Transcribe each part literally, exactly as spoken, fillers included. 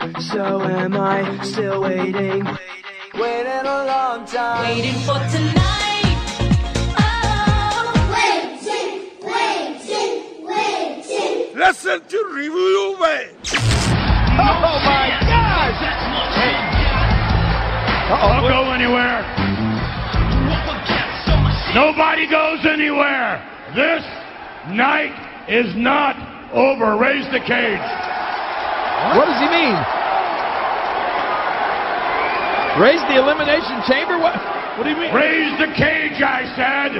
So am I, still waiting, waiting a long time, waiting for tonight. Oh, waiting, waiting, waiting. Listen to Review Away. Oh my gosh! Hey. Uh-oh. Don't go anywhere. Nobody goes anywhere. This night is not over. Raise the cage. What does he mean? Raise the elimination chamber? What? What do you mean? Raise the cage, I said.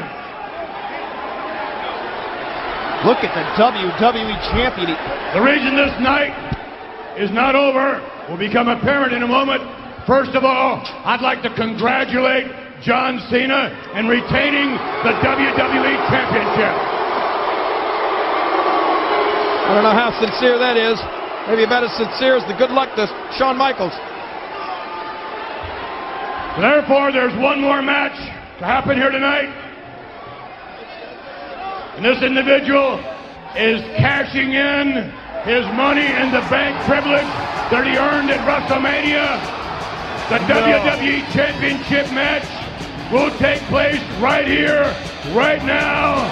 Look at the W W E champion. The reason this night is not over will become apparent in a moment. First of all, I'd like to congratulate John Cena in retaining the W W E Championship. I don't know how sincere that is. Maybe about as sincere as the good luck to Shawn Michaels. Therefore, there's one more match to happen here tonight. And this individual is cashing in his money in the bank privilege that he earned at WrestleMania. The no. W W E Championship match will take place right here, right now.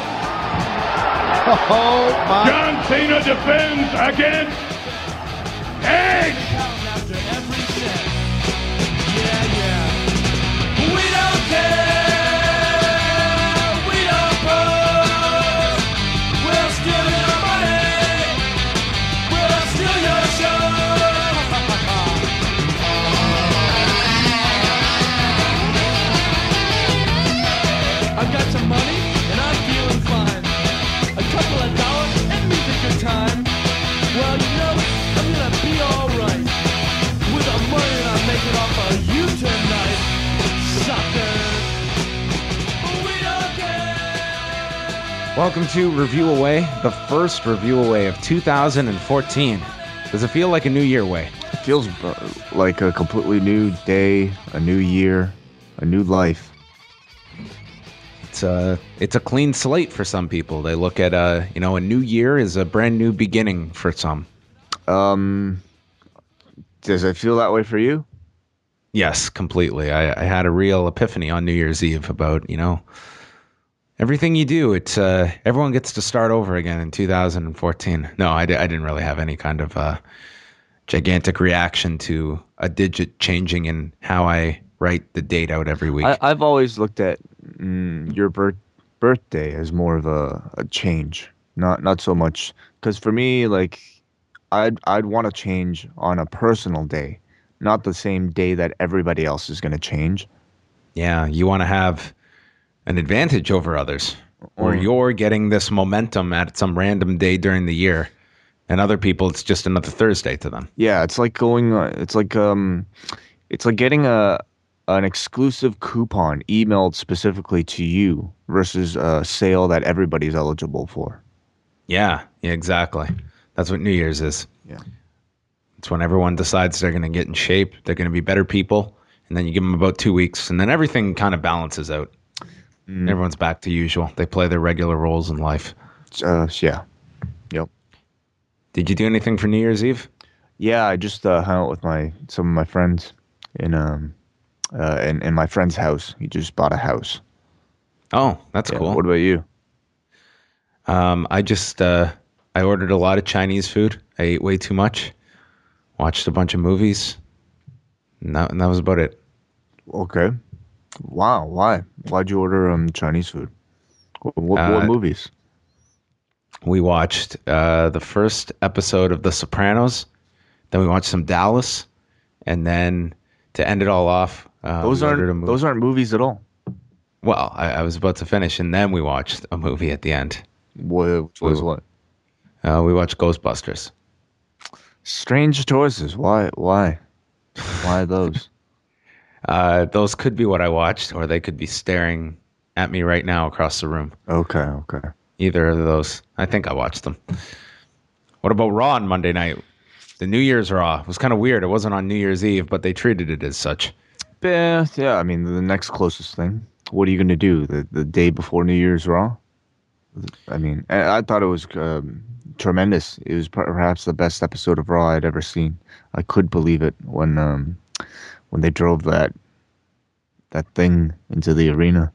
Oh, my. John Cena defends against Edge. Yeah, yeah. We don't care. We don't pose. We'll steal your money. We'll steal your show. I've got some money and I'm feeling fine. A couple of dollars and me's a good time. Well, you know, I'm gonna be alright with the money I'm making off of you tonight, suckers. We don't care. Welcome to Review Away, the first Review Away of two thousand fourteen. Does it feel like a new year way? It feels uh, like a completely new day, a new year, a new life. It's a, it's a clean slate for some people. They look at, uh, you know, a new year is a brand new beginning for some. Um, does it feel that way for you? Yes, completely. I, I had a real epiphany on New Year's Eve about, you know, everything you do. It's uh, everyone gets to start over again in two thousand fourteen. No, I, di- I didn't really have any kind of uh, gigantic reaction to a digit changing in how I write the date out every week. I, I've always looked at mm, your birth, birthday as more of a, a change, not not so much because for me, like I'd I'd want to change on a personal day, not the same day that everybody else is going to change. Yeah, you want to have an advantage over others, or Mm. you're getting this momentum at some random day during the year, and other people it's just another Thursday to them. Yeah, it's like going. Uh, it's like um, it's like getting a an exclusive coupon emailed specifically to you versus a sale that everybody's eligible for. Yeah, yeah, exactly. That's what New Year's is. Yeah, it's when everyone decides they're going to get in shape, they're going to be better people, and then you give them about two weeks, and then everything kind of balances out. Mm. Everyone's back to usual. They play their regular roles in life. Uh, yeah. Yep. Did you do anything for New Year's Eve? Yeah, I just uh, hung out with my some of my friends in um uh in, in my friend's house. He just bought a house. Oh, that's yeah, cool. What about you? Um, I just uh, I ordered a lot of Chinese food. I ate way too much. Watched a bunch of movies. And that, and that was about it. Okay. Wow. Why? Why'd you order um Chinese food? What, what, Uh, what movies? We watched uh, the first episode of The Sopranos. Then we watched some Dallas, and then to end it all off, uh, Those we ordered a aren't movie. those aren't movies at all. Well, I, I was about to finish, and then we watched a movie at the end. What which was We- what? Uh, we watched Ghostbusters. Strange choices. Why? Why? Why those? Uh, those could be what I watched, or they could be staring at me right now across the room. Okay. Okay. Either of those. I think I watched them. What about Raw on Monday night? The New Year's Raw. It was kind of weird. It wasn't on New Year's Eve, but they treated it as such. Yeah. Yeah. I mean, the next closest thing. What are you going to do the the day before New Year's Raw? I mean, I, I thought it was um, tremendous. It was perhaps the best episode of Raw I'd ever seen. I could believe it when um, when they drove that that thing into the arena.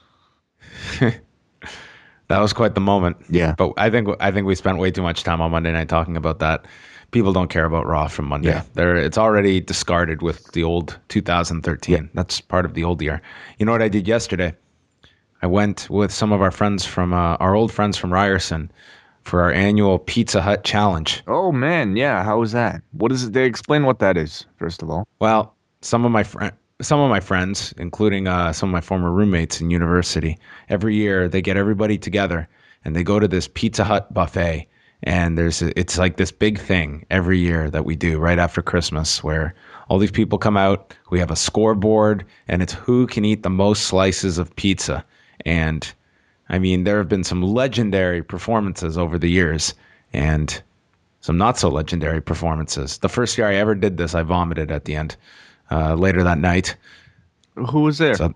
That was quite the moment. Yeah. But I think I think we spent way too much time on Monday night talking about that. People don't care about Raw from Monday. Yeah. They're it's already discarded with the old two thousand thirteen. Yeah. That's part of the old year. You know what I did yesterday? I went with some of our friends from uh, our old friends from Ryerson for our annual Pizza Hut challenge. Oh man, yeah. How was that? What is it? They explain what that is first of all. Well, some of my friends. Some of my friends, including uh, some of my former roommates in university, every year they get everybody together and they go to this Pizza Hut buffet. And there's a, it's like this big thing every year that we do right after Christmas where all these people come out. We have a scoreboard and it's who can eat the most slices of pizza. And I mean, there have been some legendary performances over the years and some not so legendary performances. The first year I ever did this, I vomited at the end. Uh, later that night. Who was there? So,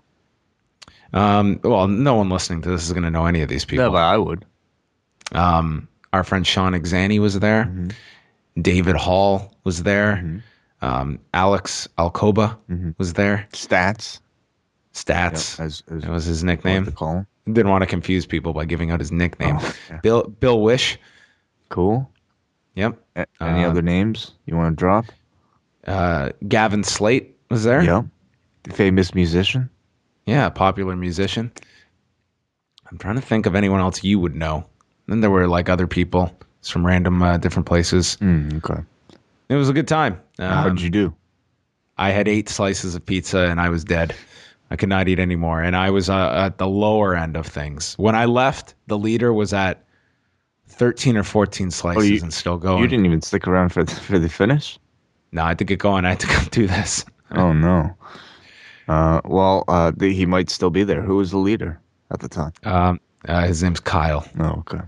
um, well, no one listening to this is going to know any of these people. Yeah, but I would. Um, our friend Sean Exani was there. Mm-hmm. David Hall was there. Mm-hmm. Um, Alex Alcoba Mm-hmm. was there. Stats. Stats. Yep, as, as That was his what nickname. they call him. Didn't want to confuse people by giving out his nickname. Oh, yeah. Bill Bill Wish. Cool. Yep. A- any Uh, other names you want to drop? Uh, Gavin Slate was there. Yeah. The famous musician. Yeah, popular musician. I'm trying to think of anyone else you would know. Then there were like other people from random uh, different places. Mm, okay. It was a good time. How Um, did you do? I had eight slices of pizza and I was dead. I could not eat anymore. And I was uh, at the lower end of things. When I left, the leader was at thirteen or fourteen slices Oh, you- and still going. You didn't even stick around for the, for the finish? No, I had to get going. I had to go do this. Oh, no. Uh, well, uh, the, he might still be there. Who was the leader at the time? Um, uh, his name's Kyle. Oh, okay.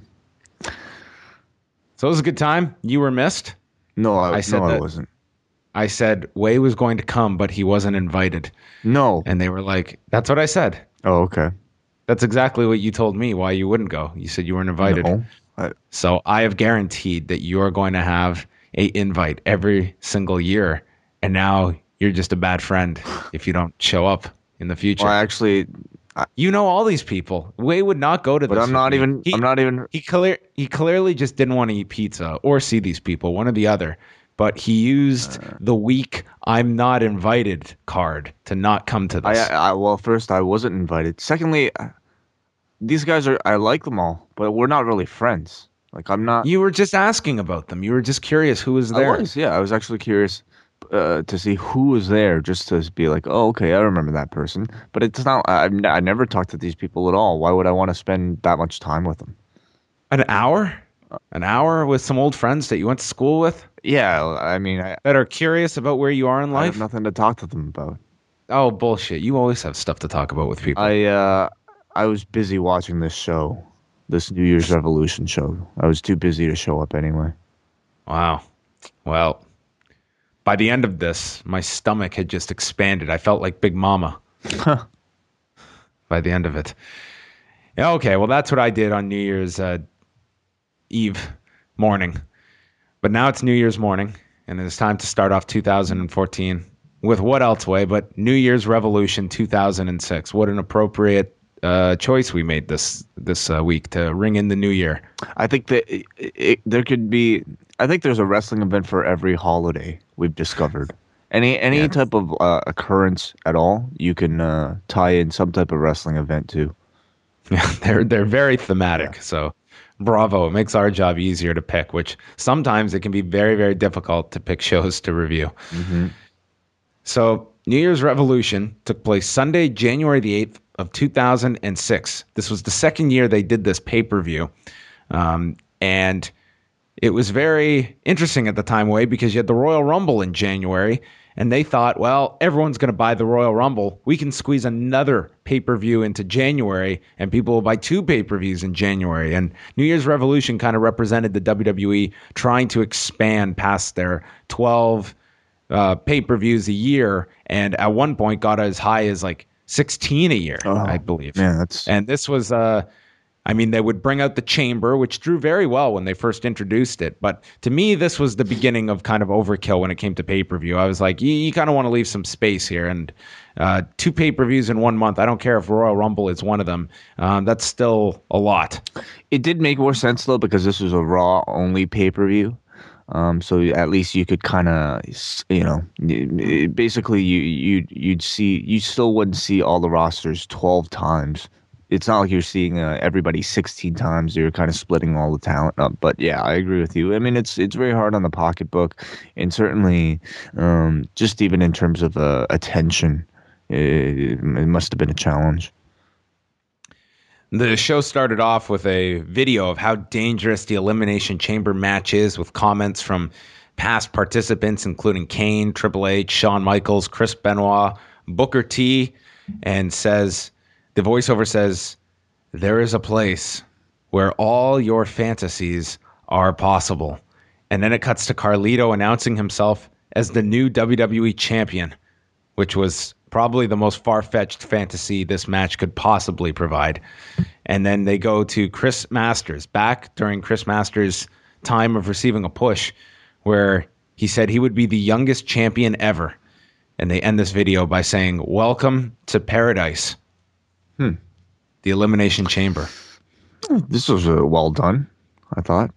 So it was a good time. You were missed. No, I, I said no, I that- wasn't. I said Way was going to come, but he wasn't invited. No. And they were like, that's what I said. Oh, okay. That's exactly what you told me why you wouldn't go. You said you weren't invited. No. I, So I have guaranteed that you're going to have a invite every single year. And now you're just a bad friend if you don't show up in the future. well, actually, You know all these people. Way would not go to this. but I'm with not me. even. He, I'm not even. He clear. He clearly just didn't want to eat pizza or see these people, one or the other. But he used Uh. the weak "I'm not invited" card to not come to I, this. I. Well, first, I wasn't invited. Secondly, uh, these guys are. I like them all, but we're not really friends. Like I'm not. you were just asking about them. You were just curious who was there. I was. Yeah, I was actually curious uh, to see who was there, just to be like, oh, okay, I remember that person. But it's not. I, I never talked to these people at all. Why would I want to spend that much time with them? An hour? An hour with some old friends that you went to school with Yeah, I mean, I, that are curious about where you are in I have life? nothing to talk to them about. Oh, bullshit. You always have stuff to talk about with people. I uh, I was busy watching this show, this New Year's Revolution show. I was too busy to show up anyway. Wow. Well, by the end of this, my stomach had just expanded. I felt like Big Mama by the end of it. Yeah, okay, well, that's what I did on New Year's uh, Eve morning. But now it's New Year's morning, and it's time to start off two thousand fourteen with what else way but New Year's Revolution two thousand six. What an appropriate uh, choice we made this this uh, week to ring in the new year. I think that it, it, there could be. I think there's a wrestling event for every holiday we've discovered. Any any Yeah. type of uh, occurrence at all, you can uh, tie in some type of wrestling event to. Yeah, they're they're very thematic. So bravo. It makes our job easier to pick, which sometimes it can be very, very difficult to pick shows to review. So New Year's Revolution took place Sunday, January the eighth of two thousand six. This was the second year they did this pay-per-view. Um, and it was very interesting at the time, Way, because you had the Royal Rumble in January, and they thought, well, everyone's going to buy the Royal Rumble. We can squeeze another pay-per-view into January, and people will buy two pay-per-views in January. And New Year's Revolution kind of represented the W W E trying to expand past their twelve uh, pay-per-views a year, and at one point got as high as like sixteen a year, Oh, I believe. Man, that's And this was uh, I mean, they would bring out the chamber, which drew very well when they first introduced it. But to me, this was the beginning of kind of overkill when it came to pay-per-view. I was like, you, you kind of want to leave some space here. And uh, two pay-per-views in one month, I don't care if Royal Rumble is one of them. Um, that's still a lot. It did make more sense, though, because this was a Raw-only pay-per-view. Um, so at least you could kind of, you know, basically you, you, you'd see, you still wouldn't see all the rosters twelve times. It's not like you're seeing uh, everybody sixteen times. You're kind of splitting all the talent up. But yeah, I agree with you. I mean, it's it's very hard on the pocketbook, and certainly um, just even in terms of uh, attention, it, it must have been a challenge. The show started off with a video of how dangerous the Elimination Chamber match is, with comments from past participants, including Kane, Triple H, Shawn Michaels, Chris Benoit, Booker T, and says, the voiceover says, there is a place where all your fantasies are possible. And then it cuts to Carlito announcing himself as the new W W E champion, which was probably the most far-fetched fantasy this match could possibly provide. And then they go to Chris Masters, back during Chris Masters' time of receiving a push, where he said he would be the youngest champion ever. And they end this video by saying, welcome to paradise. Hmm. The Elimination Chamber. This was uh, well done, I thought.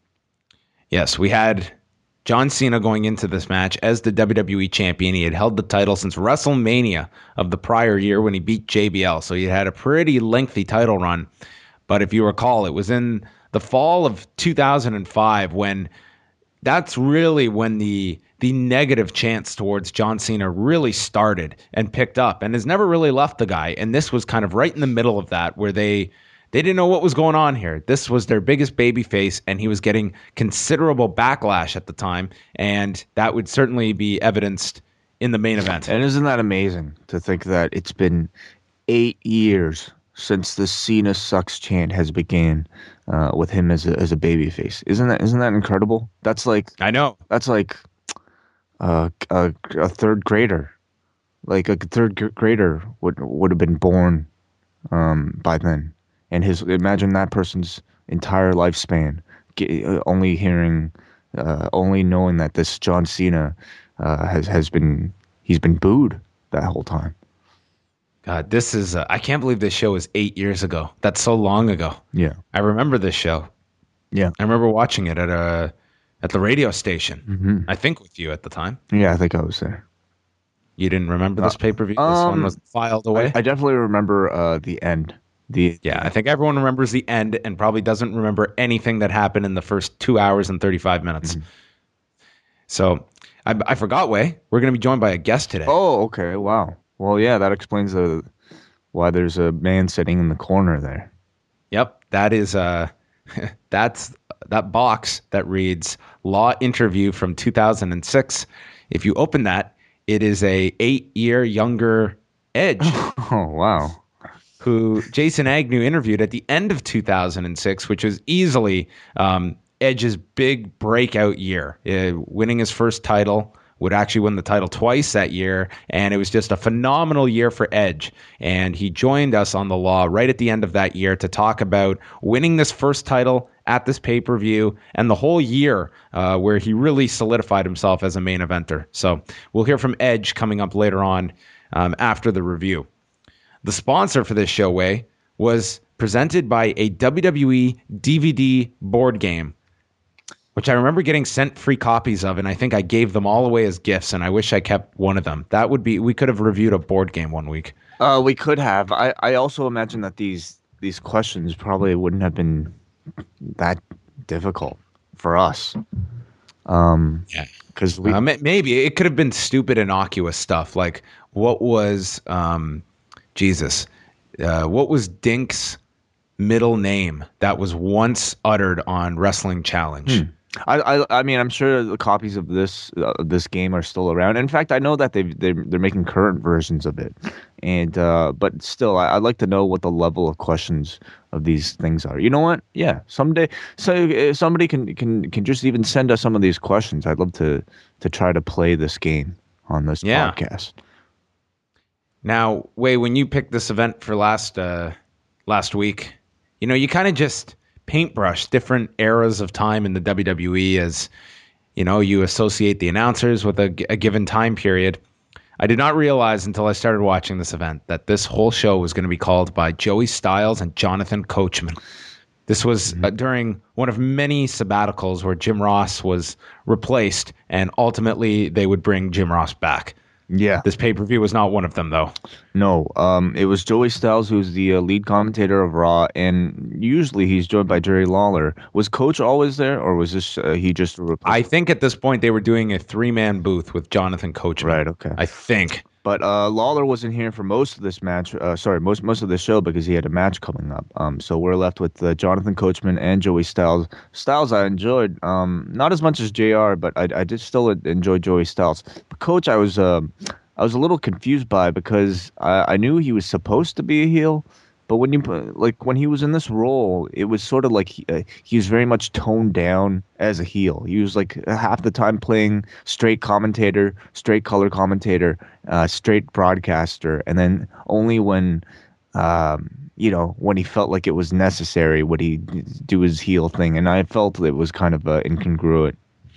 Yes, we had John Cena going into this match as the W W E champion. He had held the title since WrestleMania of the prior year when he beat J B L. So he had a pretty lengthy title run. But if you recall, it was in the fall of two thousand five when that's really when the the negative chants towards John Cena really started and picked up and has never really left the guy. And this was kind of right in the middle of that, where they they didn't know what was going on here. This was their biggest baby face, and he was getting considerable backlash at the time. And that would certainly be evidenced in the main event. And isn't that amazing to think that it's been eight years since the Cena sucks chant has began uh, with him as a, as a babyface? Isn't that isn't that incredible? That's like I know that's like uh, a a third grader, like a third gr- grader would would have been born um, by then, and his imagine that person's entire lifespan get, uh, only hearing, uh, only knowing that this John Cena uh, has has been he's been booed that whole time. God, this is, uh, I can't believe this show was eight years ago. That's so long ago. Yeah. I remember this show. Yeah. I remember watching it at a, at the radio station. Mm-hmm. I think with you at the time. Yeah, I think I was there. You didn't remember this Uh, pay-per-view? This um, one was filed away? I, I definitely remember uh, the end. The yeah, I think everyone remembers the end and probably doesn't remember anything that happened in the first two hours and thirty-five minutes. Mm-hmm. So I, I forgot, Way. We're going to be joined by a guest today. Oh, okay. Wow. Well, yeah, that explains the why there's a man sitting in the corner there. Yep, that is uh, that's that box that reads Law Interview from two thousand six. If you open that, it is a eight-year younger Edge. Oh, wow. Who Jason Agnew interviewed at the end of two thousand six, which was easily um, Edge's big breakout year, uh, winning his first title. Would actually win the title twice that year, and it was just a phenomenal year for Edge. And he joined us on the Law right at the end of that year to talk about winning this first title at this pay-per-view and the whole year uh, where he really solidified himself as a main eventer. So we'll hear from Edge coming up later on um, after the review. The sponsor for this show, Way, was presented by a W W E D V D board game, which I remember getting sent free copies of, and I think I gave them all away as gifts, and I wish I kept one of them. That would be, we could have reviewed a board game one week. Uh, we could have. I, I also imagine that these these questions probably wouldn't have been that difficult for us. Um, yeah. Because we... Uh, maybe. It could have been stupid, innocuous stuff, like what was, um, Jesus, uh, what was Dink's middle name that was once uttered on Wrestling Challenge? Hmm. I, I I mean, I'm sure the copies of this uh, this game are still around. In fact, I know that they they they're making current versions of it, and uh, but still, I, I'd like to know what the level of questions of these things are. You know what? Yeah, someday, so if somebody can can can just even send us some of these questions. I'd love to to try to play this game on this yeah. podcast. Now, Way, when you picked this event for last uh, last week, you know, you kind of just paintbrush different eras of time in the W W E as, you know, you associate the announcers with a, a given time period. I did not realize until I started watching this event that this whole show was going to be called by Joey Styles and Jonathan Coachman. This was uh, during one of many sabbaticals where Jim Ross was replaced, and ultimately they would bring Jim Ross back. Yeah. This pay-per-view was not one of them, though. No, um, it was Joey Styles, who's the uh, lead commentator of Raw, and usually he's joined by Jerry Lawler. Was Coach always there, or was this uh, he just a replacement? I think at this point they were doing a three-man booth with Jonathan Coachman. Right, okay. I think. But uh, Lawler wasn't here for most of this match. Uh, sorry, most most of the show because he had a match coming up. Um, so we're left with uh, Jonathan Coachman and Joey Styles. Styles I enjoyed, um, not as much as J R, but I, I did still enjoy Joey Styles. But Coach, I was um, I was a little confused by because I, I knew he was supposed to be a heel, but when you like when he was in this role, it was sort of like he, uh, he was very much toned down as a heel. He was like half the time playing straight commentator, straight color commentator, uh, straight broadcaster, and then only when um, you know when he felt like it was necessary would he do his heel thing. And I felt it was kind of uh, incongruent.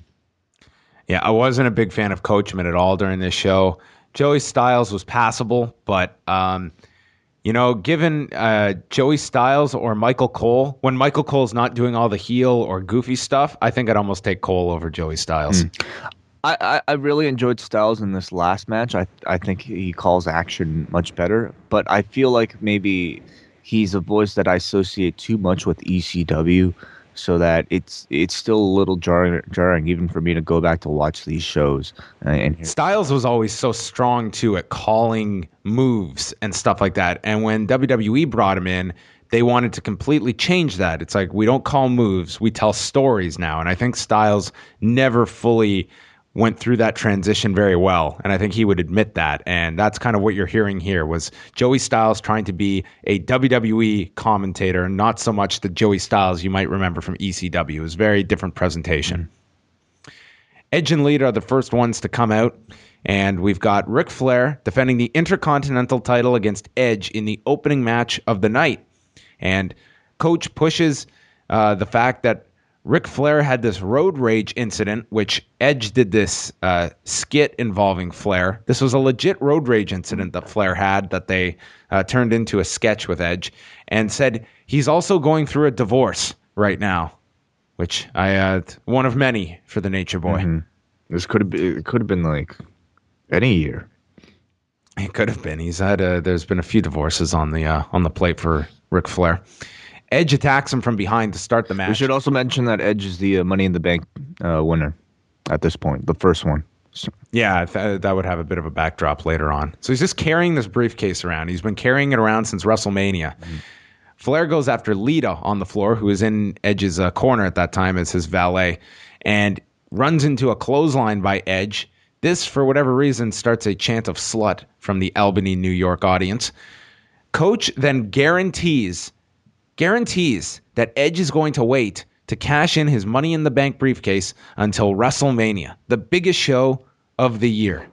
Yeah, I wasn't a big fan of Coachman at all during this show. Joey Styles was passable, but um, you know, given uh, Joey Styles or Michael Cole, when Michael Cole's not doing all the heel or goofy stuff, I think I'd almost take Cole over Joey Styles. Mm. I, I, I really enjoyed Styles in this last match. I I think he calls action much better, but I feel like maybe he's a voice that I associate too much with E C W, so that it's it's still a little jarring, jarring even for me to go back to watch these shows. Uh, and Styles was always so strong too at calling moves and stuff like that. And when W W E brought him in, they wanted to completely change that. It's like, we don't call moves, we tell stories now. And I think Styles never fully went through that transition very well. And I think he would admit that. And that's kind of what you're hearing here was Joey Styles trying to be a W W E commentator, not so much the Joey Styles you might remember from E C W. It was a very different presentation. Edge and Lita are the first ones to come out. And we've got Ric Flair defending the Intercontinental title against Edge in the opening match of the night. And Coach pushes uh, the fact that Ric Flair had this road rage incident, which Edge did this uh, skit involving Flair. This was a legit road rage incident that Flair had that they uh, turned into a sketch with Edge, and said he's also going through a divorce right now, which I uh, one of many for the Nature Boy. Mm-hmm. This could have been, it could have been like any year. It could have been. He's had a, there's been a few divorces on the uh, on the plate for Ric Flair. Edge attacks him from behind to start the match. We should also mention that Edge is the uh, Money in the Bank uh, winner at this point, the first one. So. Yeah, th- that would have a bit of a backdrop later on. So he's just carrying this briefcase around. He's been carrying it around since WrestleMania. Mm-hmm. Flair goes after Lita on the floor, who is in Edge's uh, corner at that time as his valet, and runs into a clothesline by Edge. This, for whatever reason, starts a chant of slut from the Albany, New York audience. Coach then guarantees... guarantees that Edge is going to wait to cash in his Money in the Bank briefcase until WrestleMania, the biggest show of the year.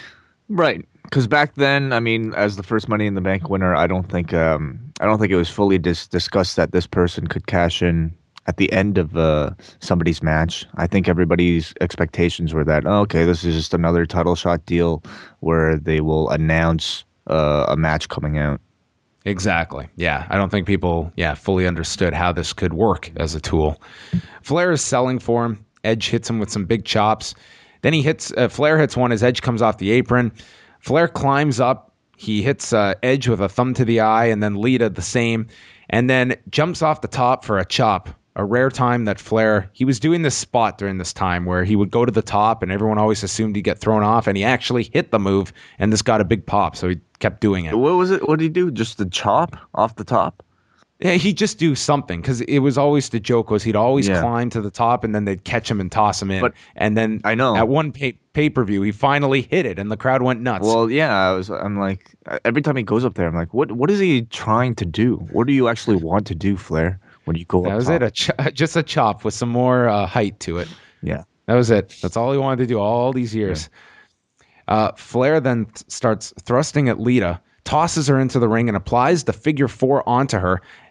Right, because back then, I mean, as the first Money in the Bank winner, I don't think um, I don't think it was fully dis- discussed that this person could cash in at the end of uh, somebody's match. I think everybody's expectations were that, oh, okay, this is just another title shot deal where they will announce uh, a match coming out. Exactly. Yeah. I don't think people, yeah, fully understood how this could work as a tool. Flair is selling for him. Edge hits him with some big chops. Then he hits, uh, Flair hits one as Edge comes off the apron. Flair climbs up. He hits uh, Edge with a thumb to the eye, and then Lita the same, and then jumps off the top for a chop. A rare time that Flair, he was doing this spot during this time where he would go to the top and everyone always assumed he'd get thrown off, and he actually hit the move, and this got a big pop, so he kept doing it. What was it? What did he do? Just the chop off the top? Yeah, he'd just do something, because it was always the joke was he'd always Yeah. climb to the top and then they'd catch him and toss him in. But and then I know. at one pay- pay-per-view, he finally hit it and the crowd went nuts. Well, yeah, I was. I'm like, every time he goes up there, I'm like, what? What is he trying to do? What do you actually want to do, Flair? When you go that up was top? it, a ch- just a chop with some more uh, height to it. Yeah. That was it. That's all he wanted to do all these years. Yeah. Uh, Flair then th- starts thrusting at Lita, tosses her into the ring, and applies the figure four onto her.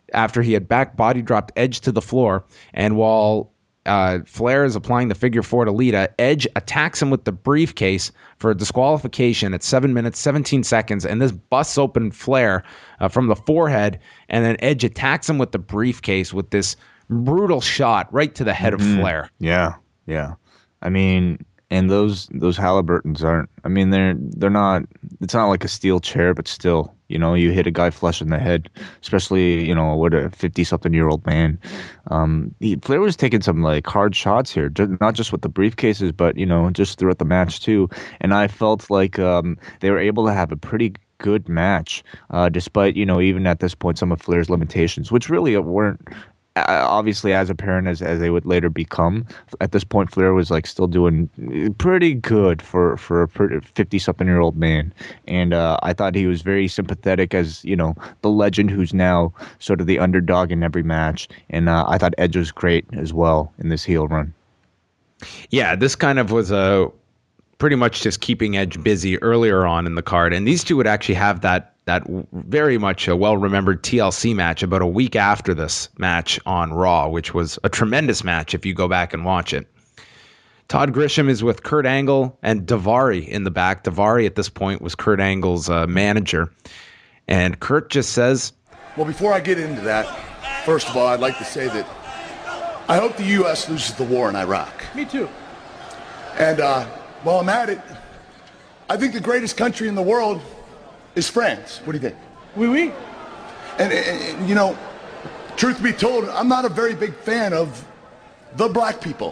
after he had back body dropped Edge to the floor. And while uh, Flair is applying the figure four to Lita, Edge attacks him with the briefcase for a disqualification at seven minutes, seventeen seconds. And this busts open Flair uh, from the forehead. And then Edge attacks him with the briefcase with this brutal shot right to the head Mm-hmm. of Flair. Yeah, yeah. I mean, and those those Halliburtons aren't. I mean, they're they're not. It's not like a steel chair, but still, you know, you hit a guy flush in the head, especially, you know, what a fifty-something-year-old man. Um, he, Flair was taking some like hard shots here, ju- not just with the briefcases, but you know, just throughout the match too. And I felt like um, they were able to have a pretty good match, uh, despite, you know, even at this point, some of Flair's limitations, which really weren't uh, obviously as apparent as, as they would later become. At this point, Flair was like still doing pretty good for, for a fifty-something-year-old man. And uh, I thought he was very sympathetic as, you know, the legend who's now sort of the underdog in every match. And uh, I thought Edge was great as well in this heel run. Yeah, this kind of was a pretty much just keeping Edge busy earlier on in the card. And these two would actually have that that very much a well-remembered T L C match about a week after this match on Raw, which was a tremendous match if you go back and watch it. Todd Grisham is with Kurt Angle and Daivari in the back. Daivari at this point was Kurt Angle's uh, manager. And Kurt just says, well, before I get into that, first of all, I'd like to say that I hope the U S loses the war in Iraq. Me too. And uh, while I'm at it, I think the greatest country in the world is France. What do you think? Oui, oui. And, and, and, you know, truth be told, I'm not a very big fan of the black people.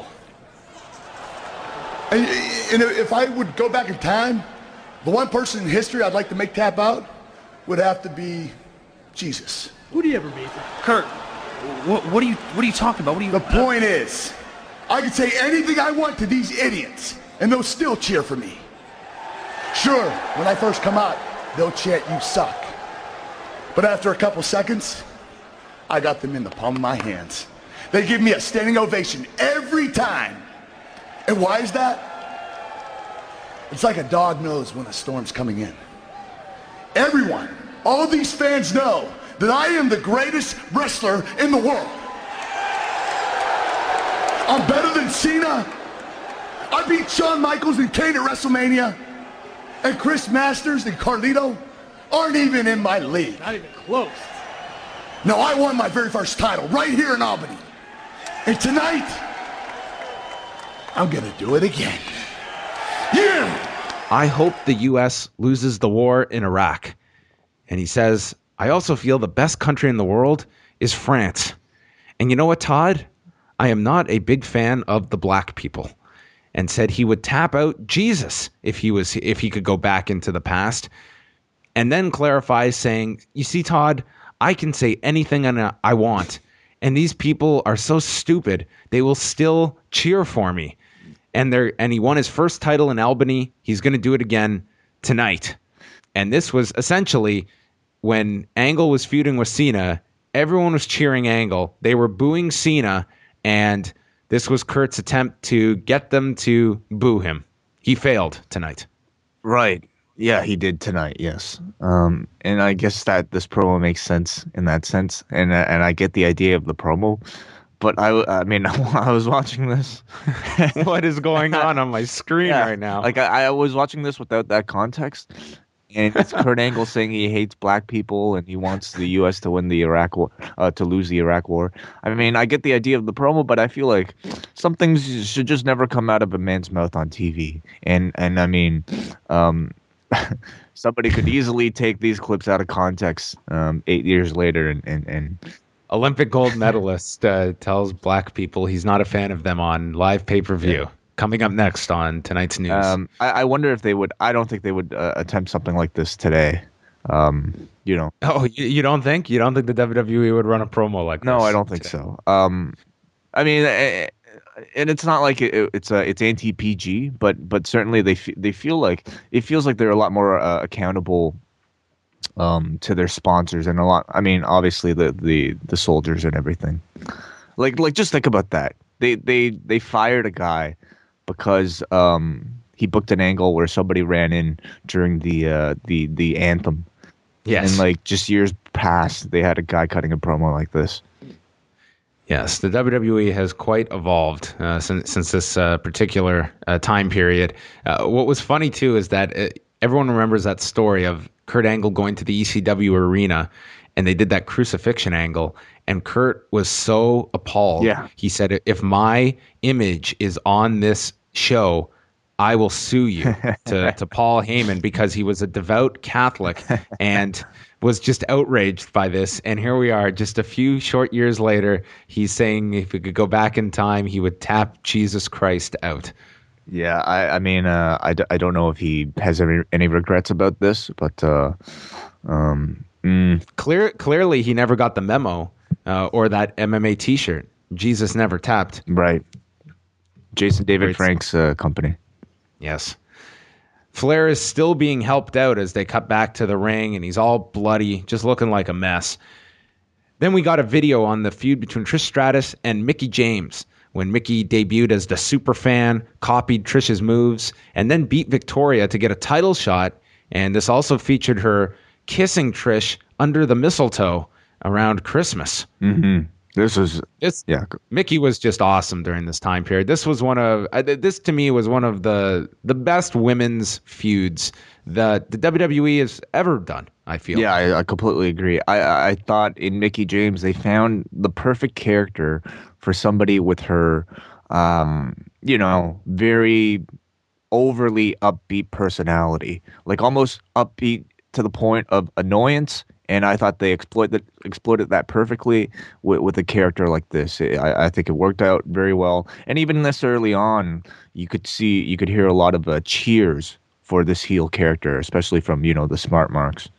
And, and if I would go back in time, the one person in history I'd like to make tap out would have to be Jesus. Who do you ever meet? Kurt, what, what are you what are you talking about? What are you? The point is, I can say anything I want to these idiots, and they'll still cheer for me. Sure, when I first come out, they'll chant, "You suck." But after a couple seconds, I got them in the palm of my hands. They give me a standing ovation every time. And why is that? It's like a dog knows when a storm's coming in. Everyone, all these fans know that I am the greatest wrestler in the world. I'm better than Cena. I beat Shawn Michaels and Kane at WrestleMania. And Chris Masters and Carlito aren't even in my league. Not even close. No, I won my very first title right here in Albany. And tonight, I'm gonna do it again. Yeah! I hope the U S loses the war in Iraq. And he says, I also feel the best country in the world is France. And you know what, Todd? I am not a big fan of the black people. And said he would tap out Jesus if he was if he could go back into the past. And then clarifies saying, you see, Todd, I can say anything I want. And these people are so stupid, they will still cheer for me. And they're and he won his first title in Albany. He's going to do it again tonight. And this was essentially when Angle was feuding with Cena, everyone was cheering Angle. They were booing Cena, and this was Kurt's attempt to get them to boo him. He failed tonight. Right. Yeah, he did tonight. Yes. Um, and I guess that this promo makes sense in that sense. And uh, and I get the idea of the promo. But I, I mean, I was watching this. What is going on on my screen yeah, right now? Like I, I was watching this without that context. And it's Kurt Angle saying he hates black people and he wants the U S to win the Iraq war, uh, to lose the Iraq war. I mean, I get the idea of the promo, but I feel like some things should just never come out of a man's mouth on T V. And and I mean, um, somebody could easily take these clips out of context um, eight years later and and. and Olympic gold medalist uh, tells black people he's not a fan of them on live pay-per-view. Yeah. Coming up next on tonight's news. Um, I, I wonder if they would. I don't think they would uh, attempt something like this today. Um, you know. Oh, you, you don't think? You don't think the W W E would run a promo like no, this? No, I don't think today? so. Um, I mean, and it's not like it, it's a, it's anti P G, but but certainly they f- they feel like it feels like they're a lot more uh, accountable um, to their sponsors and a lot. I mean, obviously the the the soldiers and everything. Like like just think about that. They they they fired a guy because um, he booked an angle where somebody ran in during the uh, the the anthem, Yes. And like just years past, they had a guy cutting a promo like this. Yes, the W W E has quite evolved uh, since since this uh, particular uh, time period. Uh, what was funny too is that uh, everyone remembers that story of Kurt Angle going to the E C W arena, and they did that crucifixion angle, and Kurt was so appalled. Yeah. He said, "If my image is on this show, I will sue you," to to Paul Heyman, because he was a devout Catholic and was just outraged by this. And here we are, just a few short years later, he's saying if he could go back in time, he would tap Jesus Christ out. Yeah, I, I mean, uh, I, d- I don't know if he has any, any regrets about this, but uh, um, mm, Clear, clearly, he never got the memo uh, or that M M A T-shirt. Jesus never tapped. right. Jason David Great Frank's uh, company. Yes. Flair is still being helped out as they cut back to the ring, and he's all bloody, just looking like a mess. Then we got a video on the feud between Trish Stratus and Mickie James, when Mickie debuted as the superfan, copied Trish's moves, and then beat Victoria to get a title shot. And this also featured her kissing Trish under the mistletoe around Christmas. Mm-hmm. This was, It's, yeah. Mickie was just awesome during this time period. This was one of uh, this to me was one of the the best women's feuds that the W W E has ever done, I feel. Yeah, I, I completely agree. I, I thought in Mickie James they found the perfect character for somebody with her, um, you know, very overly upbeat personality, like almost upbeat to the point of annoyance. And I thought they exploited exploited that perfectly with, with a character like this. I, I think it worked out very well. And even this early on, you could see, you could hear a lot of uh, cheers for this heel character, especially from, you know, the smart marks.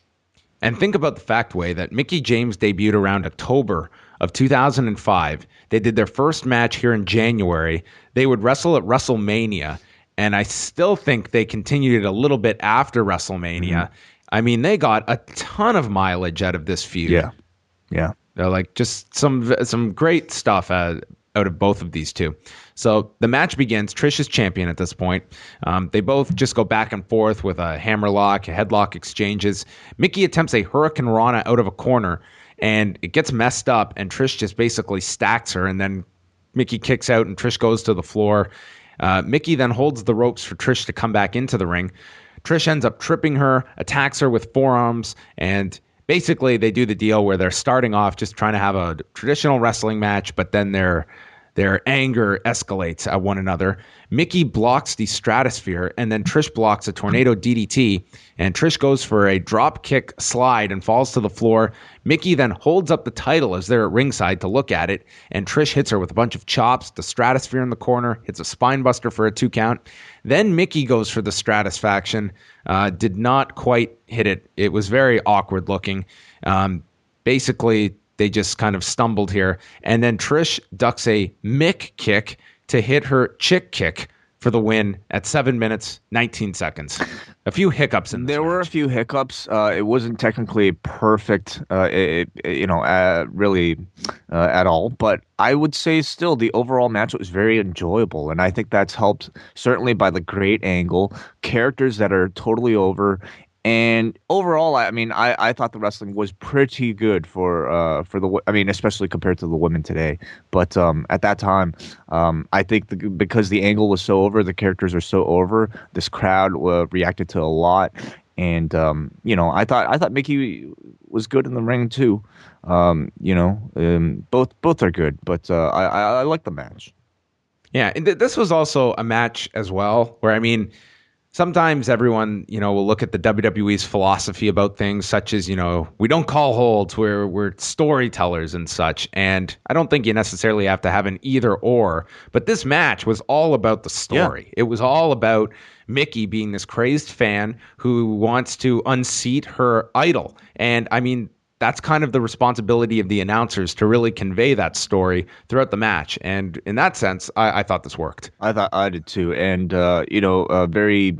And think about the fact, way that Mickie James debuted around October of two thousand five. They did their first match here in January. They would wrestle at WrestleMania. And I still think they continued it a little bit after WrestleMania. Mm-hmm. I mean, they got a ton of mileage out of this feud. Yeah, yeah. They're like just some some great stuff out, out of both of these two. So the match begins. Trish is champion at this point. Um, they both just go back and forth with a hammerlock, headlock exchanges. Mickie attempts a Hurricane Rana out of a corner, and it gets messed up, and Trish just basically stacks her, and then Mickie kicks out, and Trish goes to the floor. Uh, Mickie then holds the ropes for Trish to come back into the ring. Trish ends up tripping her, attacks her with forearms, and basically they do the deal where they're starting off just trying to have a traditional wrestling match, but then their their anger escalates at one another. Mickie blocks the Stratosphere, and then Trish blocks a Tornado D D T, and Trish goes for a drop kick slide and falls to the floor. Mickie then holds up the title as they're at ringside to look at it, and Trish hits her with a bunch of chops, the Stratosphere in the corner, hits a spine buster for a two count. Then Mickie goes for the Stratisfaction, uh, did not quite hit it. It was very awkward looking. Um, basically, they just kind of stumbled here. And then Trish ducks a Mick kick to hit her chick kick for the win at seven minutes, nineteen seconds. A few hiccups in this There were match. a few hiccups. Uh, it wasn't technically perfect, uh, it, it- you know, uh, really uh, at all. But I would say still the overall match was very enjoyable. And I think that's helped certainly by the great angle, characters that are totally over. And overall, I mean, I, I thought the wrestling was pretty good for uh for the wo- I mean, especially compared to the women today. But um, at that time, um, I think the, because the angle was so over, the characters are so over, this crowd uh, reacted to a lot. And um, you know, I thought I thought Mickie was good in the ring too. Um, you know, um, both both are good, but uh, I, I I like the match. Yeah, and th- this was also a match as well, where, I mean, sometimes everyone, you know, will look at the W W E's philosophy about things, such as, you know, we don't call holds, we're, we're storytellers and such. And I don't think you necessarily have to have an either or. But this match was all about the story. It was all about Mickie being this crazed fan who wants to unseat her idol. And I mean, that's kind of the responsibility of the announcers to really convey that story throughout the match. And in that sense, I, I thought this worked. I thought I did too, and uh, you know, uh, very,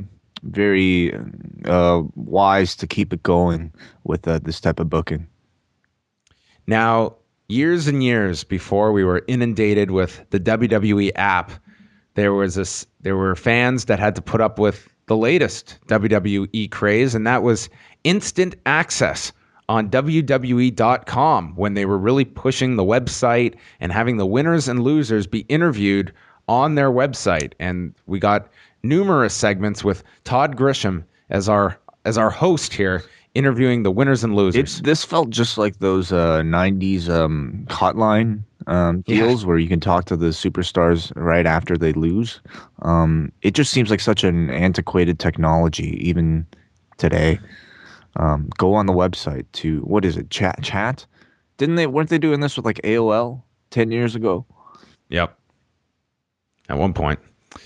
very uh, wise to keep it going with uh, this type of booking. Now, years and years before we were inundated with the W W E app, there was this. There were fans that had to put up with the latest W W E craze, and that was instant access on W W E dot com when they were really pushing the website and having the winners and losers be interviewed on their website. And we got numerous segments with Todd Grisham as our as our host here, interviewing the winners and losers. It, this felt just like those uh, nineties um, hotline um, deals yeah. where you can talk to the superstars right after they lose. Um, it just seems like such an antiquated technology, even today. Um, go on the website to, what is it, chat? Chat? Didn't they? Weren't they doing this with like A O L ten years ago? Yep. At one point.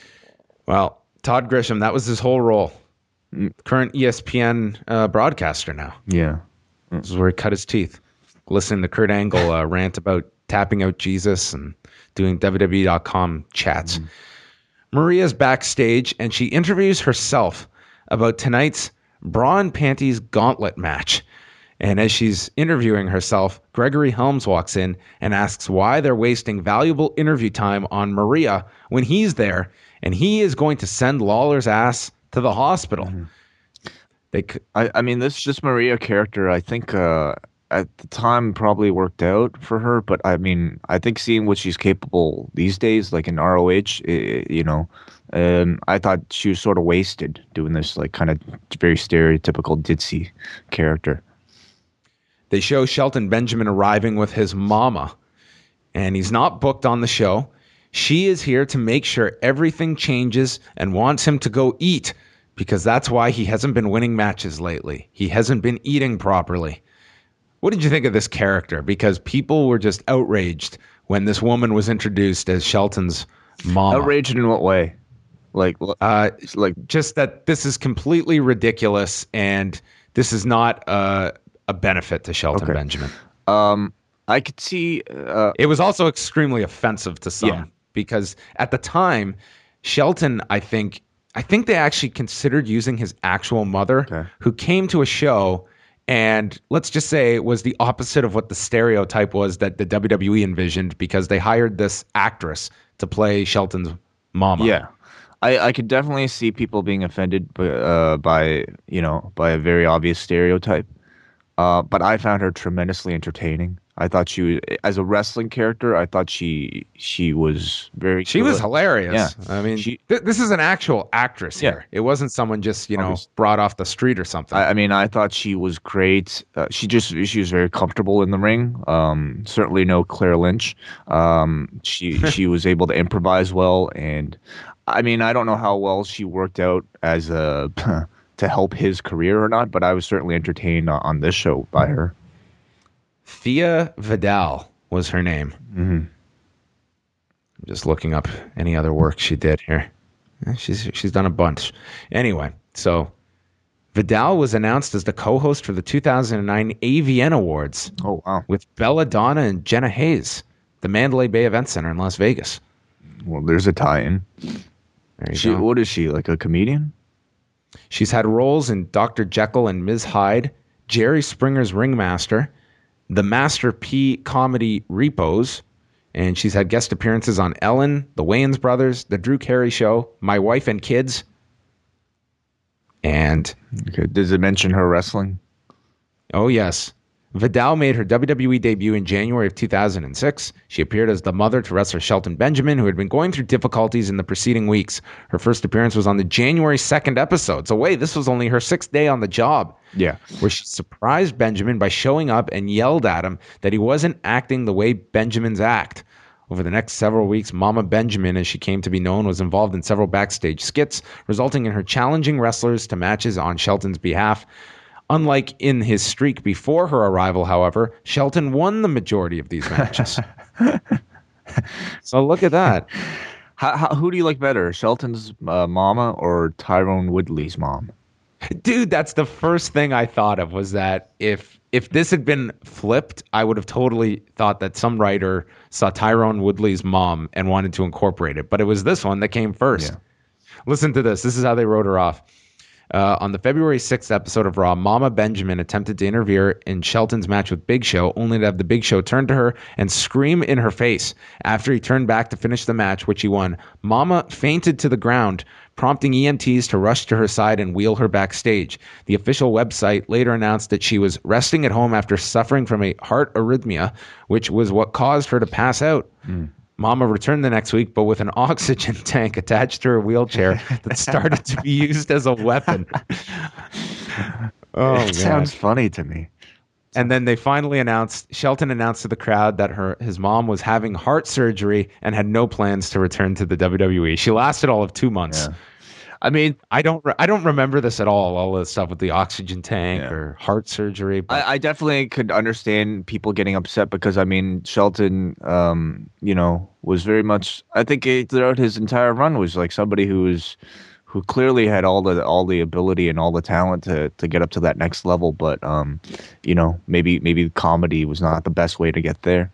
Well, Todd Grisham, that was his whole role. Current E S P N uh, broadcaster now. Yeah. This is where he cut his teeth. Listening to Kurt Angle uh, rant about tapping out Jesus and doing W W E dot com chats. Mm. Maria's backstage, and she interviews herself about tonight's Bra and Panties Gauntlet match. And as she's interviewing herself, Gregory Helms walks in and asks why they're wasting valuable interview time on Maria when he's there, and he is going to send Lawler's ass to the hospital. Mm-hmm. They, c- I, I mean, this this Maria character, I think uh, at the time probably worked out for her, but I mean, I think seeing what she's capable these days, like in R O H, it, you know, um, I thought she was sort of wasted doing this, like kind of very stereotypical ditzy character. They show Shelton Benjamin arriving with his mama, and he's not booked on the show. She is here to make sure everything changes and wants him to go eat, because that's why he hasn't been winning matches lately. He hasn't been eating properly. What did you think of this character? Because people were just outraged when this woman was introduced as Shelton's mama. Outraged in what way? Like, uh, like just that this is completely ridiculous and this is not uh, a benefit to Shelton okay. Benjamin. Um, I could see. Uh, it was also extremely offensive to some. Yeah. Because at the time, Shelton, I think, I think they actually considered using his actual mother, okay. who came to a show, and let's just say it was the opposite of what the stereotype was that the W W E envisioned, because they hired this actress to play Shelton's mama. Yeah, I, I could definitely see people being offended by, uh, by you know by a very obvious stereotype, uh, but I found her tremendously entertaining. I thought she was, as a wrestling character, I thought she she was very She good. was hilarious. Yeah. I mean, she, th- this is an actual actress yeah. here. It wasn't someone just, you know, Obviously. brought off the street or something. I, I mean, I thought she was great. Uh, she just she was very comfortable in the ring. Um, certainly no Claire Lynch. Um, she she was able to improvise well, and I mean, I don't know how well she worked out as a to help his career or not, but I was certainly entertained on this show by her. Thea Vidal was her name. Mm-hmm. I'm just looking up any other work she did here. She's she's done a bunch. Anyway, so Vidal was announced as the co-host for the two thousand nine A V N Awards. Oh, wow. With Belladonna and Jenna Hayes, the Mandalay Bay Event Center in Las Vegas. Well, there's a tie-in. There you she, go. What is she, like a comedian? She's had roles in Doctor Jekyll and Miz Hyde, Jerry Springer's Ringmaster, the Master P comedy Repos, and she's had guest appearances on Ellen, The Wayans Brothers, The Drew Carey Show, My Wife and Kids. And okay, does it mention her wrestling? Oh, yes. Vidal made her W W E debut in January of two thousand six. She appeared as the mother to wrestler Shelton Benjamin, who had been going through difficulties in the preceding weeks. Her first appearance was on the January second episode. So wait, this was only her sixth day on the job. Yeah. Where she surprised Benjamin by showing up and yelled at him that he wasn't acting the way Benjamin's act. Over the next several weeks, Mama Benjamin, as she came to be known, was involved in several backstage skits, resulting in her challenging wrestlers to matches on Shelton's behalf. Unlike in his streak before her arrival, however, Shelton won the majority of these matches. So look at that. How, how, who do you like better, Shelton's uh, mama or Tyrone Woodley's mom? Dude, that's the first thing I thought of, was that if if this had been flipped, I would have totally thought that some writer saw Tyrone Woodley's mom and wanted to incorporate it. But it was this one that came first. Yeah. Listen to this. This is how they wrote her off. Uh, on the February sixth episode of Raw, Mama Benjamin attempted to interfere in Shelton's match with Big Show, only to have the Big Show turn to her and scream in her face. After he turned back to finish the match, which he won, Mama fainted to the ground, prompting E M Ts to rush to her side and wheel her backstage. The official website later announced that she was resting at home after suffering from a heart arrhythmia, which was what caused her to pass out. Mm. Mama returned the next week, but with an oxygen tank attached to her wheelchair that started to be used as a weapon. Oh, it man. sounds funny to me. And then they finally announced, Shelton announced to the crowd that her his mom was having heart surgery and had no plans to return to the W W E. She lasted all of two months. Yeah. I mean, I don't re- I don't remember this at all, all the stuff with the oxygen tank yeah. or heart surgery. But. I, I definitely could understand people getting upset because, I mean, Shelton, um, you know, was very much, I think he, throughout his entire run was like somebody who was, who clearly had all the all the ability and all the talent to to get up to that next level. But, um, you know, maybe maybe comedy was not the best way to get there.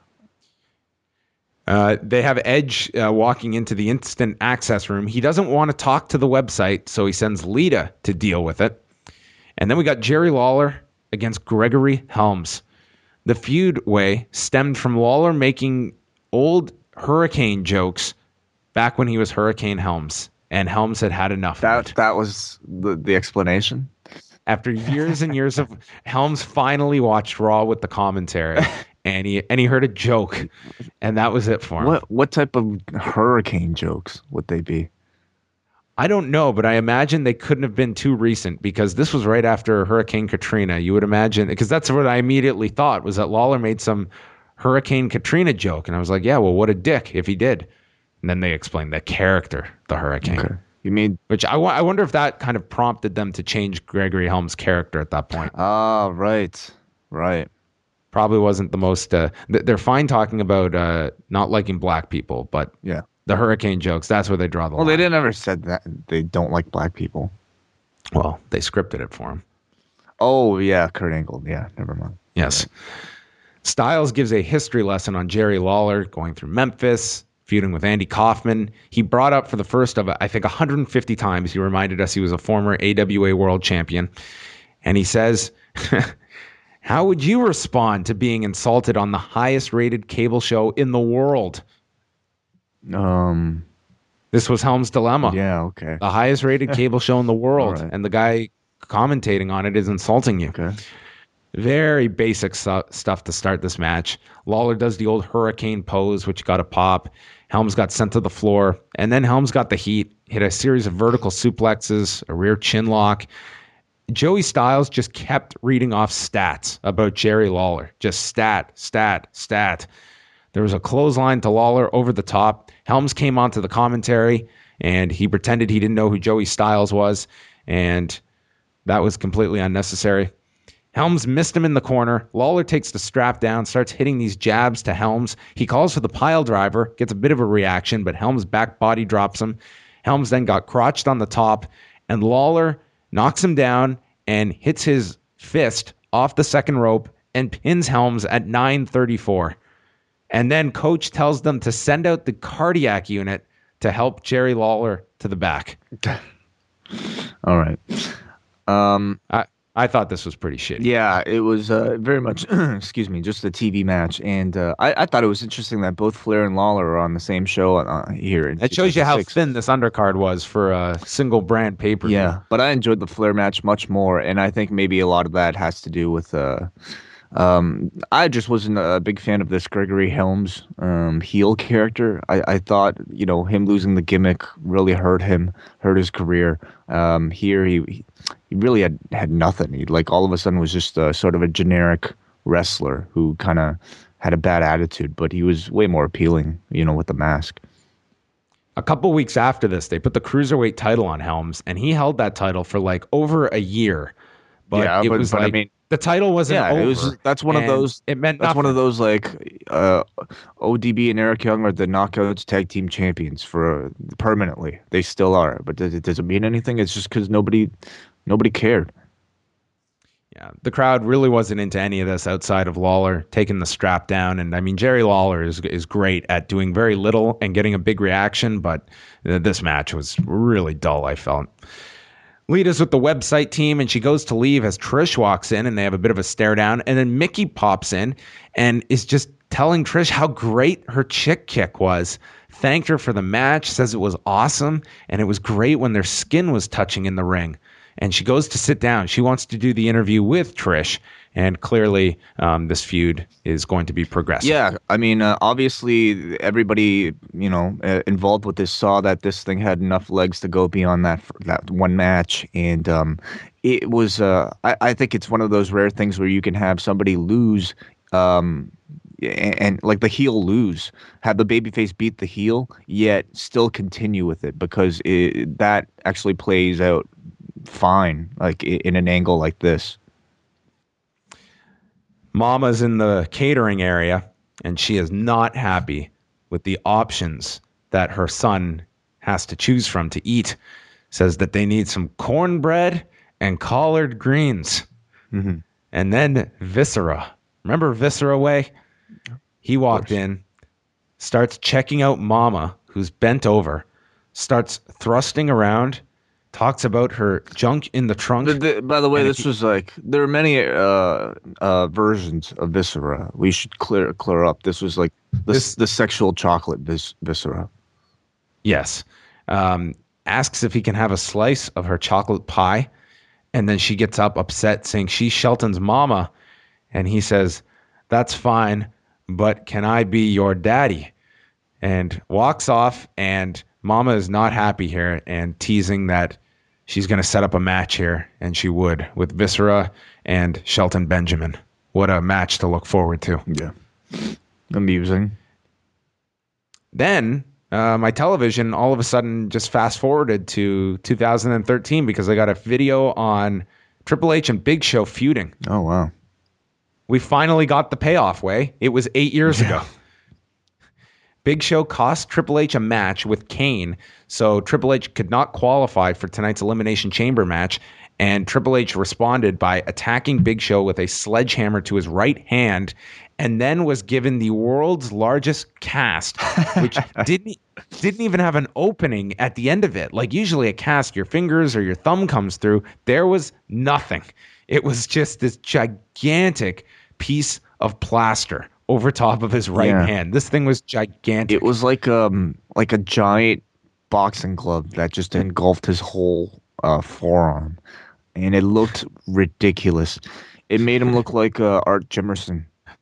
Uh, they have Edge uh, walking into the instant access room. He doesn't want to talk to the website, so he sends Lita to deal with it. And then we got Jerry Lawler against Gregory Helms. The feud way stemmed from Lawler making old Hurricane jokes back when he was Hurricane Helms, and Helms had had enough that, of it. That was the, the explanation? After years and years of Helms finally watched Raw with the commentary. And he and he heard a joke, and that was it for him. What what type of hurricane jokes would they be? I don't know, but I imagine they couldn't have been too recent because this was right after Hurricane Katrina. You would imagine, because that's what I immediately thought was that Lawler made some Hurricane Katrina joke, and I was like, yeah, well, what a dick if he did. And then they explained the character, the Hurricane. Okay. You mean, which I, I wonder if that kind of prompted them to change Gregory Helms' character at that point. Ah, right, right. Probably wasn't the most. Uh, they're fine talking about uh, not liking black people, but yeah, the Hurricane jokes, that's where they draw the well, line. Well, they didn't ever said that they don't like black people. Well, they scripted it for him. Oh yeah, Kurt Angle. Yeah, never mind. Yes. Right. Styles gives a history lesson on Jerry Lawler going through Memphis, feuding with Andy Kaufman. He brought up for the first of, I think, one hundred fifty times. He reminded us he was a former A W A world champion, and he says. How would you respond to being insulted on the highest rated cable show in the world? Um, this was Helms' dilemma. Yeah, okay. The highest rated cable show in the world, right. and the guy commentating on it is insulting you. Okay. Very basic su- stuff to start this match. Lawler does the old hurricane pose, which got a pop. Helms got sent to the floor, and then Helms got the heat, hit a series of vertical suplexes, a rear chin lock. Joey Styles just kept reading off stats about Jerry Lawler. Just stat, stat, stat. There was a clothesline to Lawler over the top. Helms came onto the commentary, and he pretended he didn't know who Joey Styles was, and that was completely unnecessary. Helms missed him in the corner. Lawler takes the strap down, starts hitting these jabs to Helms. He calls for the pile driver, gets a bit of a reaction, but Helms back body drops him. Helms then got crotched on the top, and Lawler knocks him down and hits his fist off the second rope and pins Helms at nine thirty-four. And then coach tells them to send out the cardiac unit to help Jerry Lawler to the back. All right. Um, I, I thought this was pretty shitty. Yeah, it was uh, very much, excuse me, just a T V match. And uh, I, I thought it was interesting that both Flair and Lawler are on the same show uh, here. That shows you how thin this undercard was for a single brand pay-per-view. Yeah, but I enjoyed the Flair match much more. And I think maybe a lot of that has to do with... Uh, um, I just wasn't a big fan of this Gregory Helms um, heel character. I, I thought, you know, him losing the gimmick really hurt him, hurt his career. Um, here, he... he He really had, had nothing. He like all of a sudden was just a, sort of a generic wrestler who kind of had a bad attitude, but he was way more appealing, you know, with the mask. A couple weeks after this, they put the Cruiserweight title on Helms, and he held that title for like over a year. But yeah, it but, was but like, I mean, the title wasn't yeah, over. It was, that's one of those. It meant that's nothing. one of those like uh, O D B and Eric Young are the Knockouts tag team champions for uh, permanently. They still are, but does it, does it mean anything? It's just because nobody. Nobody cared. Yeah, the crowd really wasn't into any of this outside of Lawler taking the strap down. And I mean, Jerry Lawler is is great at doing very little and getting a big reaction, but this match was really dull, I felt. Lita's with the website team, and she goes to leave as Trish walks in, and they have a bit of a stare down. And then Mickey pops in and is just telling Trish how great her chick kick was. Thanked her for the match, says it was awesome, and it was great when their skin was touching in the ring. And she goes to sit down. She wants to do the interview with Trish, and clearly um, this feud is going to be progressive. Yeah, I mean, uh, obviously everybody, you know, uh, involved with this saw that this thing had enough legs to go beyond that that one match, and um, it was. Uh, I, I think it's one of those rare things where you can have somebody lose. Um, and, and like the heel lose, have the babyface beat the heel, yet still continue with it, because it, that actually plays out fine, like in an angle like this. Mama's in the catering area, and she is not happy with the options that her son has to choose from to eat. Says that they need some cornbread and collard greens. Mm-hmm. And then Viscera. Remember Viscera Way? He walked in, starts checking out Mama, who's bent over, starts thrusting around, talks about her junk in the trunk. The, the, by the way, And this if was like, there are many uh, uh, versions of Viscera. We should clear clear up. This was like the, This- the sexual chocolate vis- Viscera. Yes. Um, asks if he can have a slice of her chocolate pie. And then she gets up upset, saying she's Shelton's mama. And he says, that's fine, but can I be your daddy? And walks off, and Mama is not happy here and teasing that she's going to set up a match here, and she would, with Viscera and Shelton Benjamin. What a match to look forward to. Yeah. Amusing. Then uh, my television all of a sudden just fast forwarded to two thousand thirteen because I got a video on Triple H and Big Show feuding. Oh, wow. We finally got the payoff, way. It was eight years Yeah. ago. Big Show cost Triple H a match with Kane, so Triple H could not qualify for tonight's Elimination Chamber match, and Triple H responded by attacking Big Show with a sledgehammer to his right hand, and then was given the world's largest cast, which didn't didn't even have an opening at the end of it. Like usually a cast, your fingers or your thumb comes through. There was nothing. It was just this gigantic piece of plaster over top of his right Yeah. hand. This thing was gigantic. It was like um like a giant boxing glove that just engulfed his whole uh, forearm, and it looked ridiculous. It made him look like uh, Art Jimerson.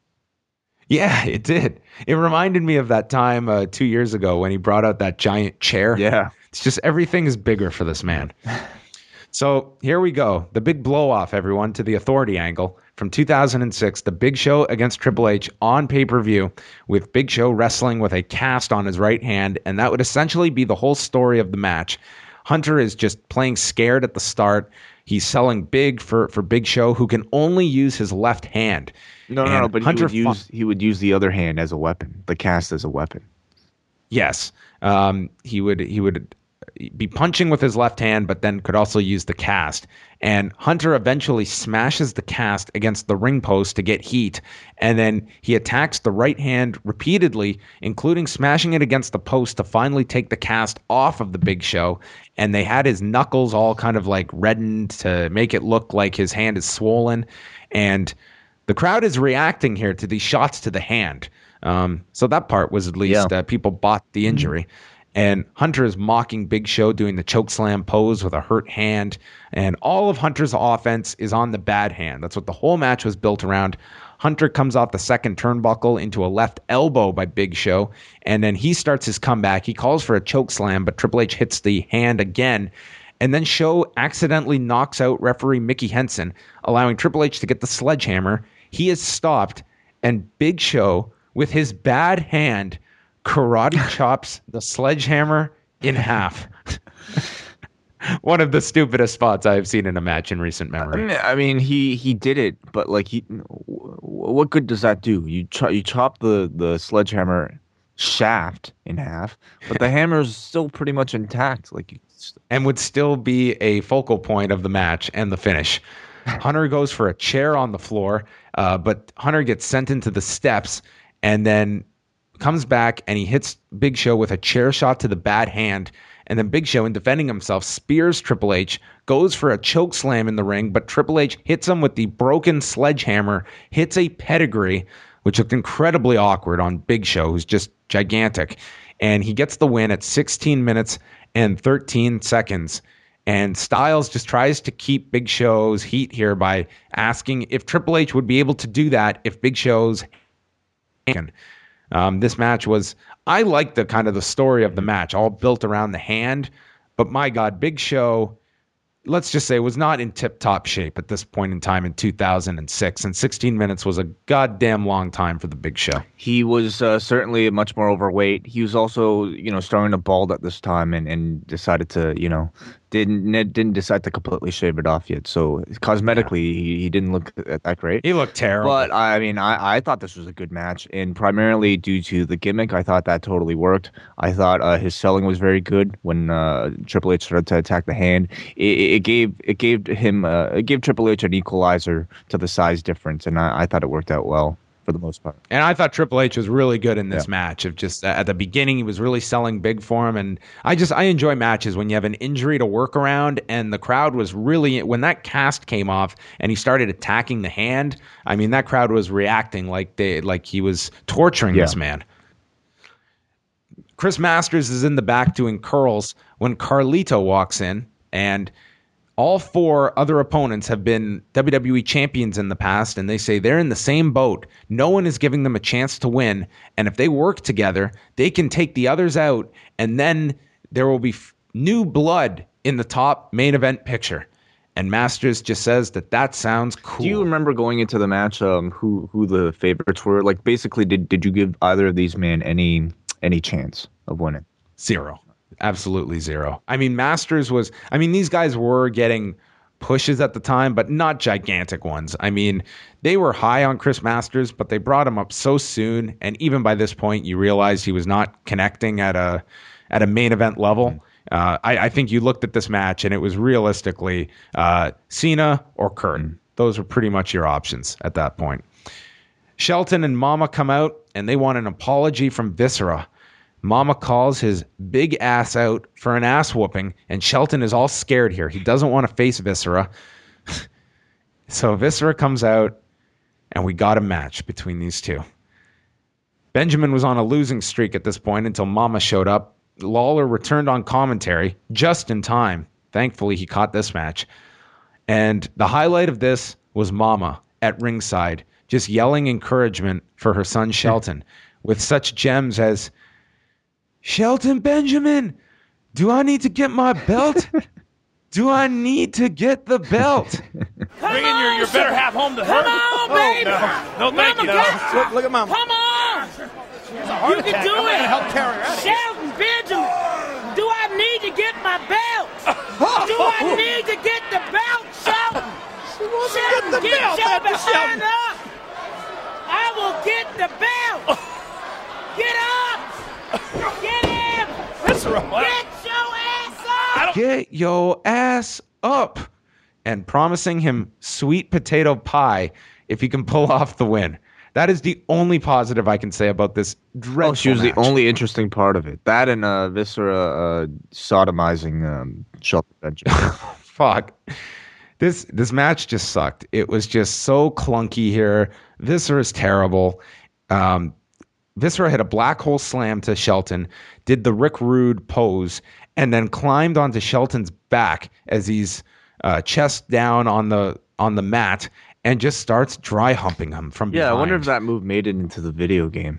Yeah, it did. It reminded me of that time uh, two years ago when he brought out that giant chair. Yeah. It's just everything is bigger for this man. So here we go. The big blow off, everyone, to the Authority angle from two thousand six. The Big Show against Triple H on pay-per-view, with Big Show wrestling with a cast on his right hand. And that would essentially be the whole story of the match. Hunter is just playing scared at the start. He's selling big for, for Big Show, who can only use his left hand. No, no, And no. But Hunter he would fu- use he would use the other hand as a weapon, the cast as a weapon. Yes, um, he would. He would be punching with his left hand, but then could also use the cast. And Hunter eventually smashes the cast against the ring post to get heat, and then he attacks the right hand repeatedly, including smashing it against the post to finally take the cast off of the Big Show. And they had his knuckles all kind of like reddened to make it look like his hand is swollen. And the crowd is reacting here to these shots to the hand. Um, so that part was at least Yeah. uh, people bought the injury. And Hunter is mocking Big Show doing the chokeslam pose with a hurt hand. And all of Hunter's offense is on the bad hand. That's what the whole match was built around. Hunter comes off the second turnbuckle into a left elbow by Big Show. And then he starts his comeback. He calls for a chokeslam, but Triple H hits the hand again. And then Show accidentally knocks out referee Mickey Henson, allowing Triple H to get the sledgehammer. He is stopped, and Big Show, with his bad hand, karate chops the sledgehammer in half. One of the stupidest spots I've seen in a match in recent I memory. mean, I mean, he he did it, but like he, what good does that do? You cho- you chop the the sledgehammer shaft in half, but the hammer is still pretty much intact. Like, you, And would still be a focal point of the match and the finish. Hunter goes for a chair on the floor, uh, but Hunter gets sent into the steps and then comes back and he hits Big Show with a chair shot to the bad hand. And then Big Show, in defending himself, spears Triple H, goes for a choke slam in the ring, but Triple H hits him with the broken sledgehammer, hits a pedigree, which looked incredibly awkward on Big Show, who's just gigantic. And he gets the win at sixteen minutes and thirteen seconds. And Styles just tries to keep Big Show's heat here by asking if Triple H would be able to do that if Big Show's hand. Um, this match was, I like the kind of the story of the match, all built around the hand. But my God, Big Show, let's just say, was not in tip-top shape at this point in time in two thousand six. And sixteen minutes was a goddamn long time for the Big Show. He was uh, certainly much more overweight. He was also, you know, starting to bald at this time and, and decided to, you know, didn't didn't decide to completely shave it off yet. So cosmetically, yeah. he, he didn't look that great. He looked terrible. But I mean, I, I thought this was a good match, and primarily due to the gimmick, I thought that totally worked. I thought uh, his selling was very good when uh, Triple H started to attack the hand. It, it gave it gave him uh, it gave Triple H an equalizer to the size difference, and I, I thought it worked out well for the most part. And I thought Triple H was really good in this yeah. match. Of just uh, at the beginning, he was really selling big for him. And I just, I enjoy matches when you have an injury to work around, and the crowd was really, when that cast came off and he started attacking the hand, I mean, that crowd was reacting like they, like he was torturing yeah. this man. Chris Masters is in the back doing curls when Carlito walks in, and all four other opponents have been W W E champions in the past, and they say they're in the same boat. No one is giving them a chance to win, and if they work together, they can take the others out, and then there will be f- new blood in the top main event picture. And Masters just says that that sounds cool. Do you remember going into the match um, who who the favorites were? Like, basically, did did you give either of these men any any chance of winning? Zero. Absolutely zero. I mean, Masters was, I mean, these guys were getting pushes at the time, but not gigantic ones. I mean, they were high on Chris Masters, but they brought him up so soon. And even by this point, you realized he was not connecting at a, at a main event level. Uh, I, I think you looked at this match and it was realistically uh, Cena or Kurt. Those were pretty much your options at that point. Shelton and Mama come out and they want an apology from Viscera. Mama calls his big ass out for an ass whooping, and Shelton is all scared here. He doesn't want to face Viscera. So Viscera comes out, and we got a match between these two. Benjamin was on a losing streak at this point until Mama showed up. Lawler returned on commentary just in time. Thankfully, he caught this match. And the highlight of this was Mama at ringside, just yelling encouragement for her son Shelton, with such gems as, "Shelton Benjamin, do I need to get my belt? Do I need to get the belt?" Bring in your, your better half home to her. Come on, baby. Oh, no, no thank Mama you. No. Look, look at Mama. Come on. You can attack. do I'm it. gonna help carry her out of here. Shelton Benjamin, do I need to get my belt? Do I need to get the belt, Shelton? She wants Shelton, to get the get belt your after behind Shelton. up. I will get the belt. Get up. Get him. That's right. Get your ass up. Get your ass up. And promising him sweet potato pie if he can pull off the win. That is the only positive I can say about this dreadful Oh, she was match. the only interesting part of it. That and uh, Viscera uh, sodomizing um, Shelton Benjamin. Fuck. This this match just sucked. It was just so clunky here. Viscera's terrible. Um, Viscera hit a black hole slam to Shelton, did the Rick Rude pose, and then climbed onto Shelton's back as he's uh, chest down on the on the mat and just starts dry humping him from behind. Yeah, I wonder if that move made it into the video game.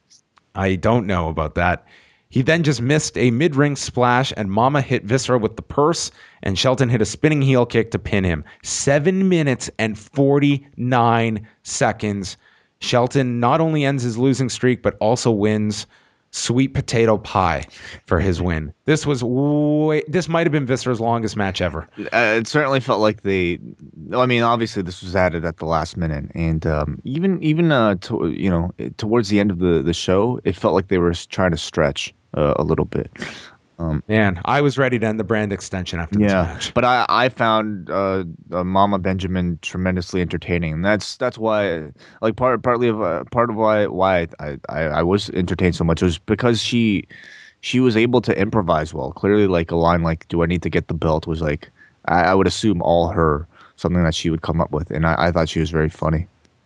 I don't know about that. He then just missed a mid-ring splash, and Mama hit Viscera with the purse, and Shelton hit a spinning heel kick to pin him. Seven minutes and forty-nine seconds. Shelton not only ends his losing streak, but also wins sweet potato pie for his win. This was way, this might have been Viscera's longest match ever. Uh, it certainly felt like they. I mean, obviously, this was added at the last minute, and um, even even uh, to, you know, towards the end of the, the show, it felt like they were trying to stretch uh, a little bit. Um, Man, I was ready to end the brand extension after this yeah, match. but I I found uh, uh, Mama Benjamin tremendously entertaining, and that's that's why like part partly of uh, part of why why I, I I was entertained so much was because she she was able to improvise well. Clearly, like a line like "Do I need to get the belt?" was like I, I would assume all her, something that she would come up with, and I, I thought she was very funny.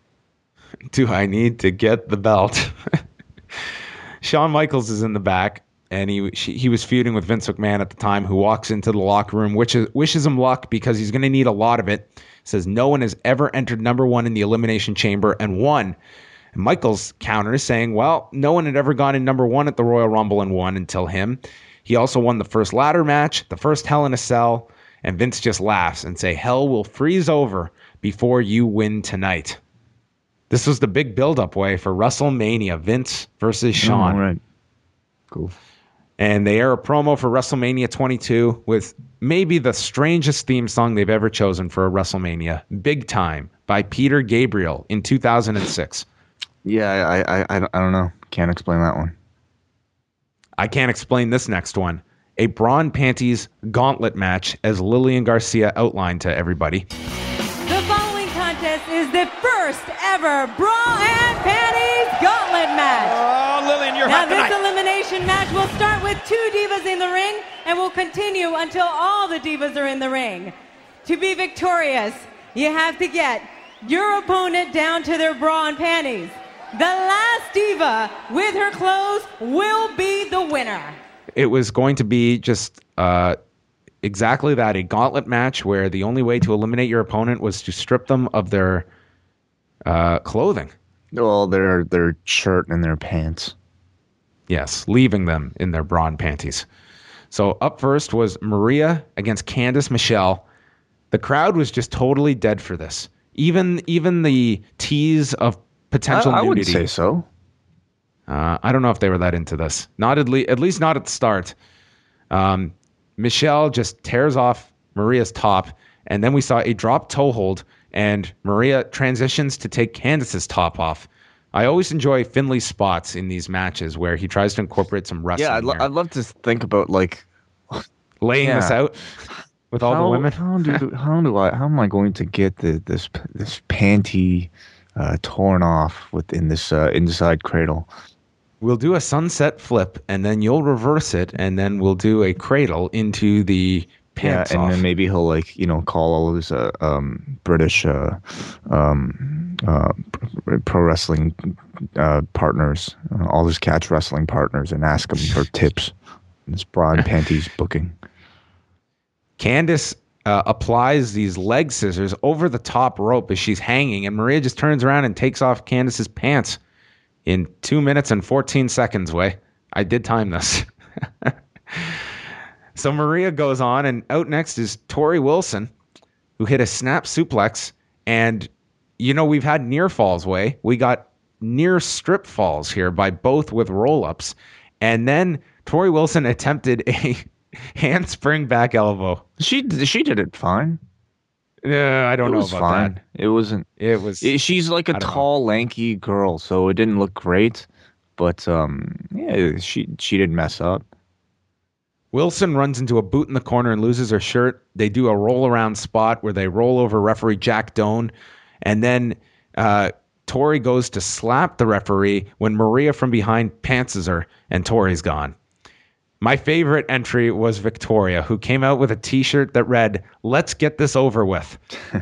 Do I need to get the belt? Shawn Michaels is in the back, and he she, he was feuding with Vince McMahon at the time, who walks into the locker room, which is, wishes him luck because he's going to need a lot of it. Says no one has ever entered number one in the Elimination Chamber and won. And Michaels counters saying, well, no one had ever gone in number one at the Royal Rumble and won until him. He also won the first ladder match, the first Hell in a Cell, and Vince just laughs and say, hell will freeze over before you win tonight. This was the big build-up way for WrestleMania, Vince versus Shawn. All right. Cool. And they air a promo for WrestleMania twenty-two with maybe the strangest theme song they've ever chosen for a WrestleMania, Big Time, by Peter Gabriel in two thousand six. Yeah, I, I, I, I don't know. Can't explain that one. I can't explain this next one. A Braun Panties gauntlet match, as Lillian Garcia outlined to everybody. The following contest is the first ever Bra and Panties Gauntlet match. Oh, Lillian, you're now, hot this tonight. elimination match will start with two divas in the ring and will continue until all the divas are in the ring. To be victorious, you have to get your opponent down to their bra and panties. The last diva with her clothes will be the winner. It was going to be just uh, exactly that, a gauntlet match where the only way to eliminate your opponent was to strip them of their uh, clothing. Well, their their shirt and their pants. Yes, leaving them in their bra and panties. So up first was Maria against Candice Michelle. The crowd was just totally dead for this. Even even the tease of potential I, I nudity. would say so. Uh, I don't know if they were that into this. Not at, le- at least not at the start. Um, Michelle just tears off Maria's top, and then we saw a drop toe hold, and Maria transitions to take Candice's top off. I always enjoy Finley's spots in these matches where he tries to incorporate some wrestling. Yeah, I'd, lo- here. I'd love to think about like laying yeah. this out with all how, the women. How do how do I how am I going to get the this this panty uh, torn off within this uh, inside cradle? We'll do a sunset flip, and then you'll reverse it, and then we'll do a cradle into the pants yeah, and off. then maybe he'll like you know call all of his uh, um, British uh, um, uh, pro wrestling uh, partners, uh, all his catch wrestling partners, and ask them for tips. This bra and panties booking. Candice uh, applies these leg scissors over the top rope as she's hanging, and Maria just turns around and takes off Candice's pants in two minutes and fourteen seconds. Way I did time this. So Maria goes on, and out next is Tori Wilson, who hit a snap suplex. And, you know, we've had near falls, Way. We got near strip falls here by both with roll-ups. And then Tori Wilson attempted a handspring back elbow. She she did it fine. Yeah, I don't it know was about fine. that. It wasn't. It was. It, she's like a tall, know. lanky girl, so it didn't look great. But um, yeah, she she didn't mess up. Wilson runs into a boot in the corner and loses her shirt. They do a roll around spot where they roll over referee Jack Doan, and then uh, Tori goes to slap the referee when Maria from behind pantses her, and Tori's gone. My favorite entry was Victoria, who came out with a T-shirt that read, "Let's get this over with."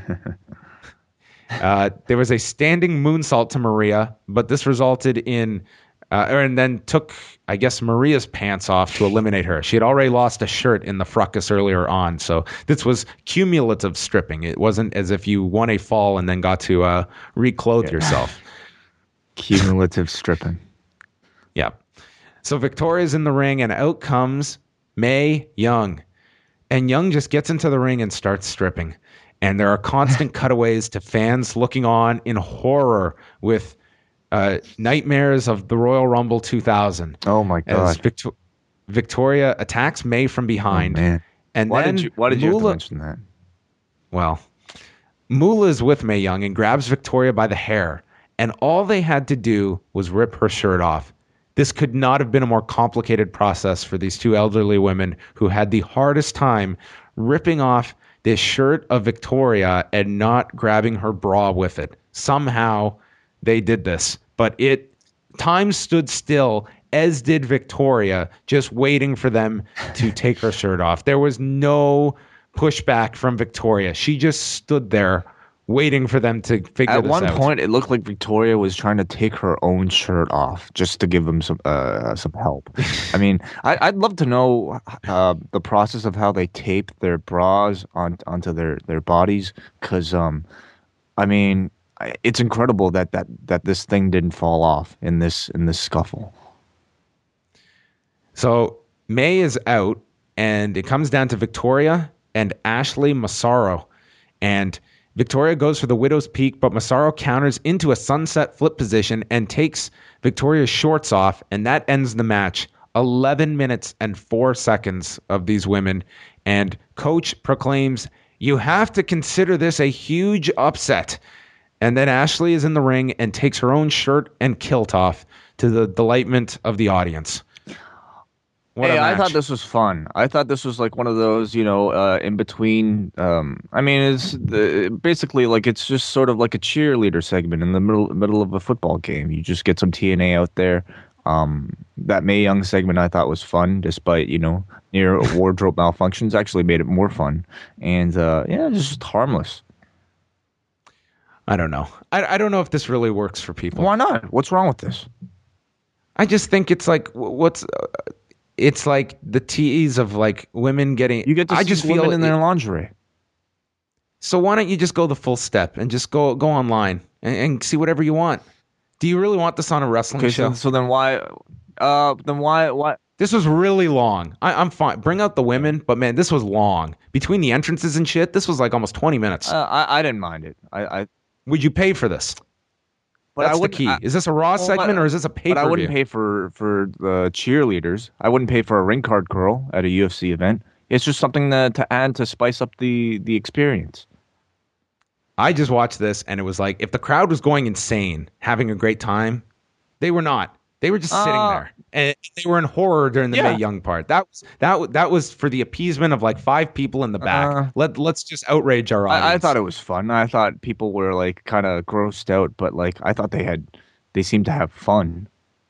uh, there was a standing moonsault to Maria, but this resulted in, uh, and then took, I guess, Maria's pants off to eliminate her. She had already lost a shirt in the fracas earlier on, so this was cumulative stripping. It wasn't as if you won a fall and then got to uh, reclothe yeah. yourself. Cumulative stripping. Yeah. So Victoria's in the ring, and out comes Mae Young. And Young just gets into the ring and starts stripping. And there are constant cutaways to fans looking on in horror with uh, nightmares of the Royal Rumble two thousand. Oh, my God. As Victor- Victoria attacks Mae from behind. Oh, man. And why then did you, why did you Moolah, have to mention that? Well, Moolah is with Mae Young and grabs Victoria by the hair. And all they had to do was rip her shirt off. This could not have been a more complicated process for these two elderly women who had the hardest time ripping off this shirt of Victoria and not grabbing her bra with it. Somehow they did this, but it time stood still as did Victoria, just waiting for them to take her shirt off. There was no pushback from Victoria. She just stood there waiting for them to figure At this one out. point, it looked like Victoria was trying to take her own shirt off just to give them some uh, some help. I mean, I, I'd love to know uh, the process of how they tape their bras on onto their, their bodies, because, um, I mean, I- it's incredible that, that, that this thing didn't fall off in this in this scuffle. So May is out, and it comes down to Victoria and Ashley Massaro. And Victoria goes for the widow's peak, but Massaro counters into a sunset flip position and takes Victoria's shorts off, and that ends the match. eleven minutes and four seconds of these women. And Coach proclaims, "You have to consider this a huge upset." And then Ashley is in the ring and takes her own shirt and kilt off to the delightment of the audience. What hey, a I match. thought this was fun. I thought this was like one of those, you know, uh, in between. Um, I mean, it's the, basically like it's just sort of like a cheerleader segment in the middle middle of a football game. You just get some T N A out there. Um, that Mae Young segment I thought was fun, despite you know near wardrobe malfunctions. Actually, made it more fun, and uh, yeah, just harmless. I don't know. I, I don't know if this really works for people. Why not? What's wrong with this? I just think it's like wh- what's. Uh, it's like the tease of like women getting. You get to I see just women feel in their lingerie. So why don't you just go the full step and just go go online and, and see whatever you want? Do you really want this on a wrestling Okay, show? so, so then why? Uh, then why? Why? This was really long. I, I'm fine. Bring out the women, but man, this was long. Between the entrances and shit, this was like almost twenty minutes. Uh, I I didn't mind it. I. I Would you pay for this? But That's I the wouldn't- key. I- Is this a Raw Well, segment but- or is this a pay per But view? I wouldn't pay for for the cheerleaders. I wouldn't pay for a ring card girl at a U F C event. It's just something to, to add to spice up the the experience. I just watched this and it was like if the crowd was going insane, having a great time, they were not. They were just sitting Uh, there, and they were in horror during the Yeah. Mae Young part. That was that that was for the appeasement of like five people in the back. Uh, Let let's just outrage our audience. I, I thought it was fun. I thought people were like kind of grossed out, but like I thought they had they seemed to have fun.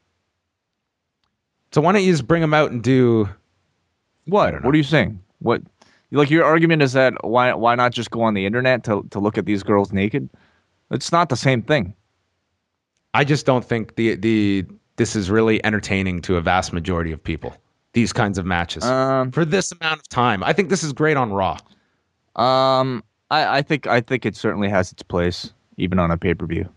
So why don't you just bring them out and do What? What are you saying? What? Like your argument is that why why not just go on the internet to to look at these girls naked? It's not the same thing. I just don't think the the this is really entertaining to a vast majority of people. These kinds of matches Um, for this amount of time. I think this is great on Raw. Um, I, I think I think it certainly has its place, even on a pay per view.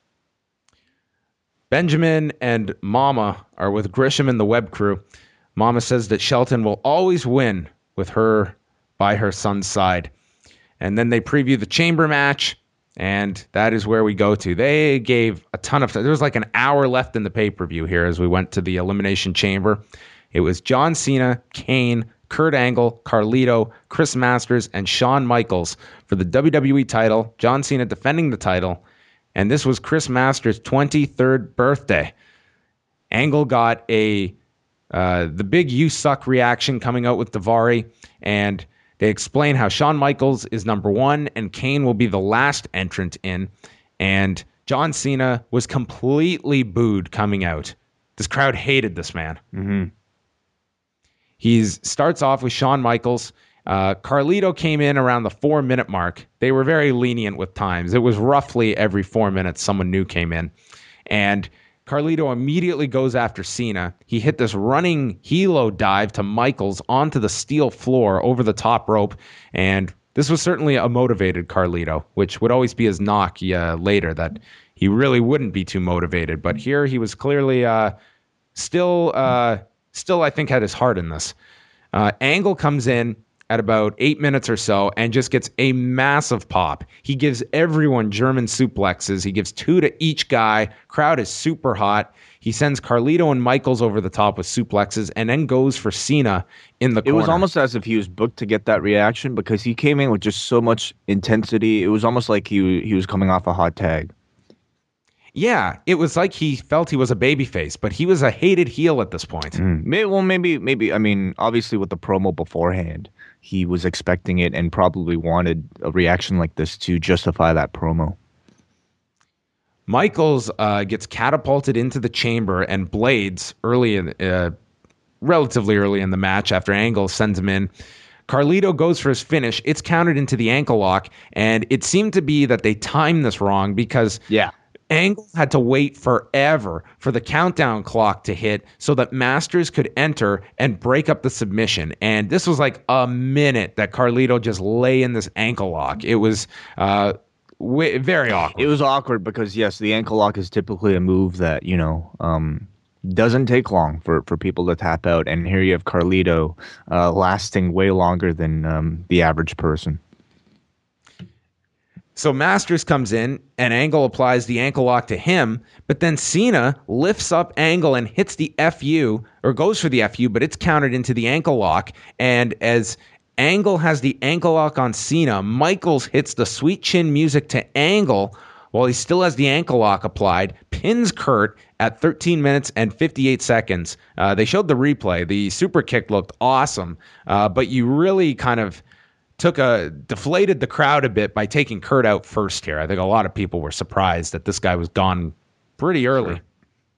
Benjamin and Mama are with Grisham and the Web Crew. Mama says that Shelton will always win with her by her son's side. And then they preview the chamber match, and that is where we go to. They gave a ton of... There was like an hour left in the pay-per-view here as we went to the Elimination Chamber. It was John Cena, Kane, Kurt Angle, Carlito, Chris Masters, and Shawn Michaels for the W W E title. John Cena defending the title. And this was Chris Masters' twenty-third birthday. Angle got a uh, the big "you suck" reaction coming out with Daivari, and they explain how Shawn Michaels is number one and Kane will be the last entrant in. And John Cena was completely booed coming out. This crowd hated this man. Mm-hmm. He starts off with Shawn Michaels. Uh, Carlito came in around the four minute mark. They were very lenient with times. It was roughly every four minutes someone new came in. And Carlito immediately goes after Cena. He hit this running helo dive to Michaels onto the steel floor over the top rope. And this was certainly a motivated Carlito, which would always be his knock uh, later, that he really wouldn't be too motivated. But here he was clearly uh, still, uh, still, I think, had his heart in this. Uh, Angle comes in at about eight minutes or so and just gets a massive pop. He gives everyone German suplexes. He gives two to each guy. Crowd is super hot. He sends Carlito and Michaels over the top with suplexes and then goes for Cena in the It corner. was almost as if he was booked to get that reaction because he came in with just so much intensity. It was almost like he he was coming off a hot tag. Yeah, it was like he felt he was a babyface, but he was a hated heel at this point. Mm. Maybe, well, maybe, maybe. I mean, obviously, with the promo beforehand, he was expecting it and probably wanted a reaction like this to justify that promo. Michaels uh, gets catapulted into the chamber and blades early in, uh, relatively early in the match after Angle sends him in. Carlito goes for his finish. It's countered into the ankle lock, and it seemed to be that they timed this wrong because yeah. Angle had to wait forever for the countdown clock to hit so that Masters could enter and break up the submission. And this was like a minute that Carlito just lay in this ankle lock. It was uh, w- very awkward. It was awkward because, yes, the ankle lock is typically a move that, you know, um, doesn't take long for, for people to tap out. And here you have Carlito uh, lasting way longer than um, the average person. So Masters comes in and Angle applies the ankle lock to him, but then Cena lifts up Angle and hits the F U, or goes for the F U, but it's countered into the ankle lock. And as Angle has the ankle lock on Cena, Michaels hits the sweet chin music to Angle while he still has the ankle lock applied, pins Kurt at thirteen minutes and fifty-eight seconds. Uh, they showed the replay. The super kick looked awesome, uh, but you really kind of took a deflated the crowd a bit by taking Kurt out first here. I think a lot of people were surprised that this guy was gone pretty early. Sure.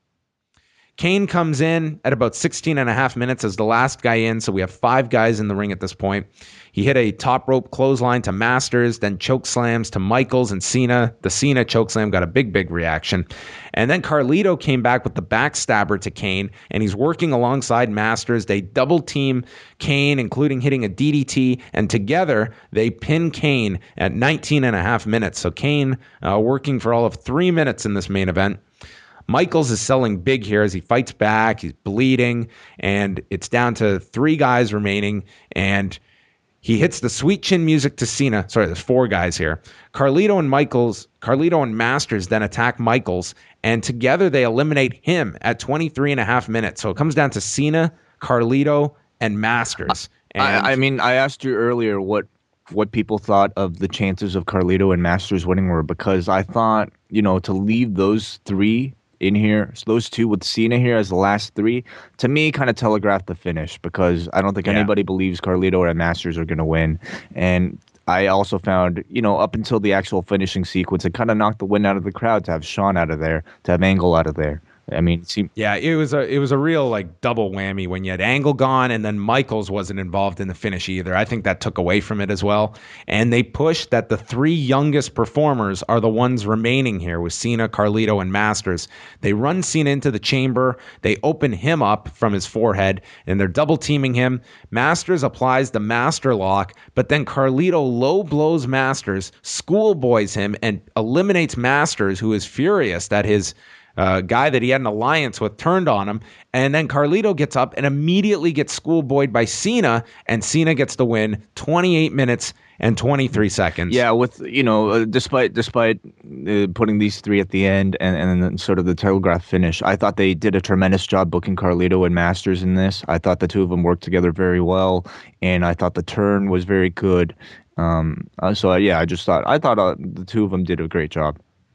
Kane comes in at about sixteen and a half minutes as the last guy in, so we have five guys in the ring at this point. He hit a top rope clothesline to Masters, then choke slams to Michaels and Cena. The Cena choke slam got a big, big reaction. And then Carlito came back with the backstabber to Kane, and he's working alongside Masters. They double team Kane, including hitting a D D T, and together they pin Kane at nineteen and a half minutes. So Kane uh, working for all of three minutes in this main event. Michaels is selling big here as he fights back. He's bleeding, and it's down to three guys remaining, and he hits the sweet chin music to Cena. Sorry, there's four guys here. Carlito and Michaels, Carlito and Masters then attack Michaels, and together they eliminate him at twenty-three and a half minutes. So it comes down to Cena, Carlito, and Masters. And I, I mean, I asked you earlier what what people thought of the chances of Carlito and Masters winning were, because I thought, you know, to leave those three in here, so those two with Cena here as the last three, to me kind of telegraphed the finish, because I don't think yeah. anybody believes Carlito or Masters are going to win. And I also found, you know, up until the actual finishing sequence, it kind of knocked the wind out of the crowd to have Shawn out of there, to have Angle out of there. I mean, it seemed- yeah, it was a it was a real like double whammy when you had Angle gone and then Michaels wasn't involved in the finish either. I think that took away from it as well. And they pushed that the three youngest performers are the ones remaining here with Cena, Carlito, and Masters. They run Cena into the chamber. They open him up from his forehead, and they're double teaming him. Masters applies the master lock, but then Carlito low blows Masters, schoolboys him, and eliminates Masters, who is furious that his Uh, guy that he had an alliance with turned on him, and then Carlito gets up and immediately gets schoolboyed by Cena, and Cena gets the win, twenty-eight minutes and twenty-three seconds. Yeah, with, you know, uh, despite despite uh, putting these three at the end and, and then sort of the telegraph finish, I thought they did a tremendous job booking Carlito and Masters in this. I thought the two of them worked together very well, and I thought the turn was very good. Um, uh, so, uh, yeah, I just thought, I thought uh, the two of them did a great job.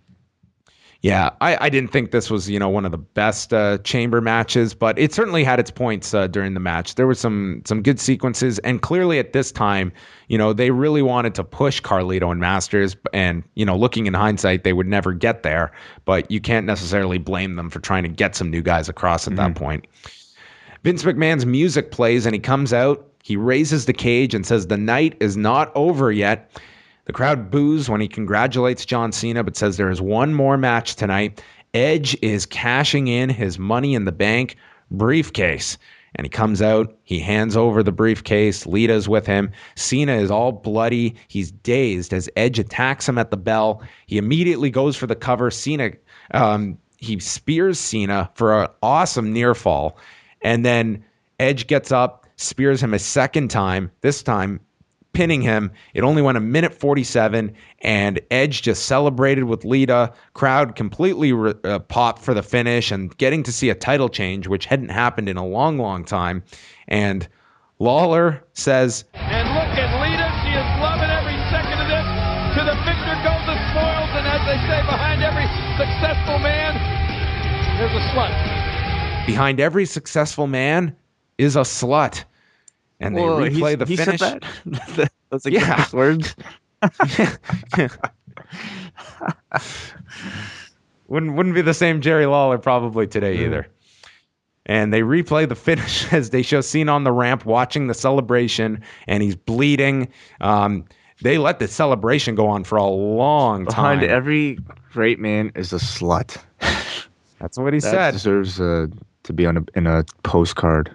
Yeah, I, I didn't think this was, you know, one of the best uh, chamber matches, but it certainly had its points uh, during the match. There were some some good sequences, and clearly at this time, you know, they really wanted to push Carlito and Masters, and, you know, looking in hindsight, they would never get there, but you can't necessarily blame them for trying to get some new guys across at mm-hmm. that point. Vince McMahon's music plays, and he comes out, he raises the cage and says the night is not over yet. The crowd boos when he congratulates John Cena, but says there is one more match tonight. Edge is cashing in his Money in the Bank briefcase. And he comes out, he hands over the briefcase, Lita's with him. Cena is all bloody, he's dazed as Edge attacks him at the bell. He immediately goes for the cover. Cena, um, he spears Cena for an awesome near fall. And then Edge gets up, spears him a second time, this time pinning him. It only went a minute forty-seven, and Edge just celebrated with Lita. Crowd completely re- uh, popped for the finish and getting to see a title change, which hadn't happened in a long, long time. And Lawler says, and look at Lita. She is loving every second of this. To the victor goes the spoils, and as they say, behind every successful man, there's a slut. Behind every successful man is a slut. And they Whoa, replay the he finish. Said that? That's like yeah. words. Wouldn't wouldn't be the same Jerry Lawler probably today Mm. either. And they replay the finish as they show Cena on the ramp watching the celebration, and he's bleeding. Um, they let the celebration go on for a long time. Behind every great man is a slut. That's what he that said. deserves uh, to be on a, in a postcard.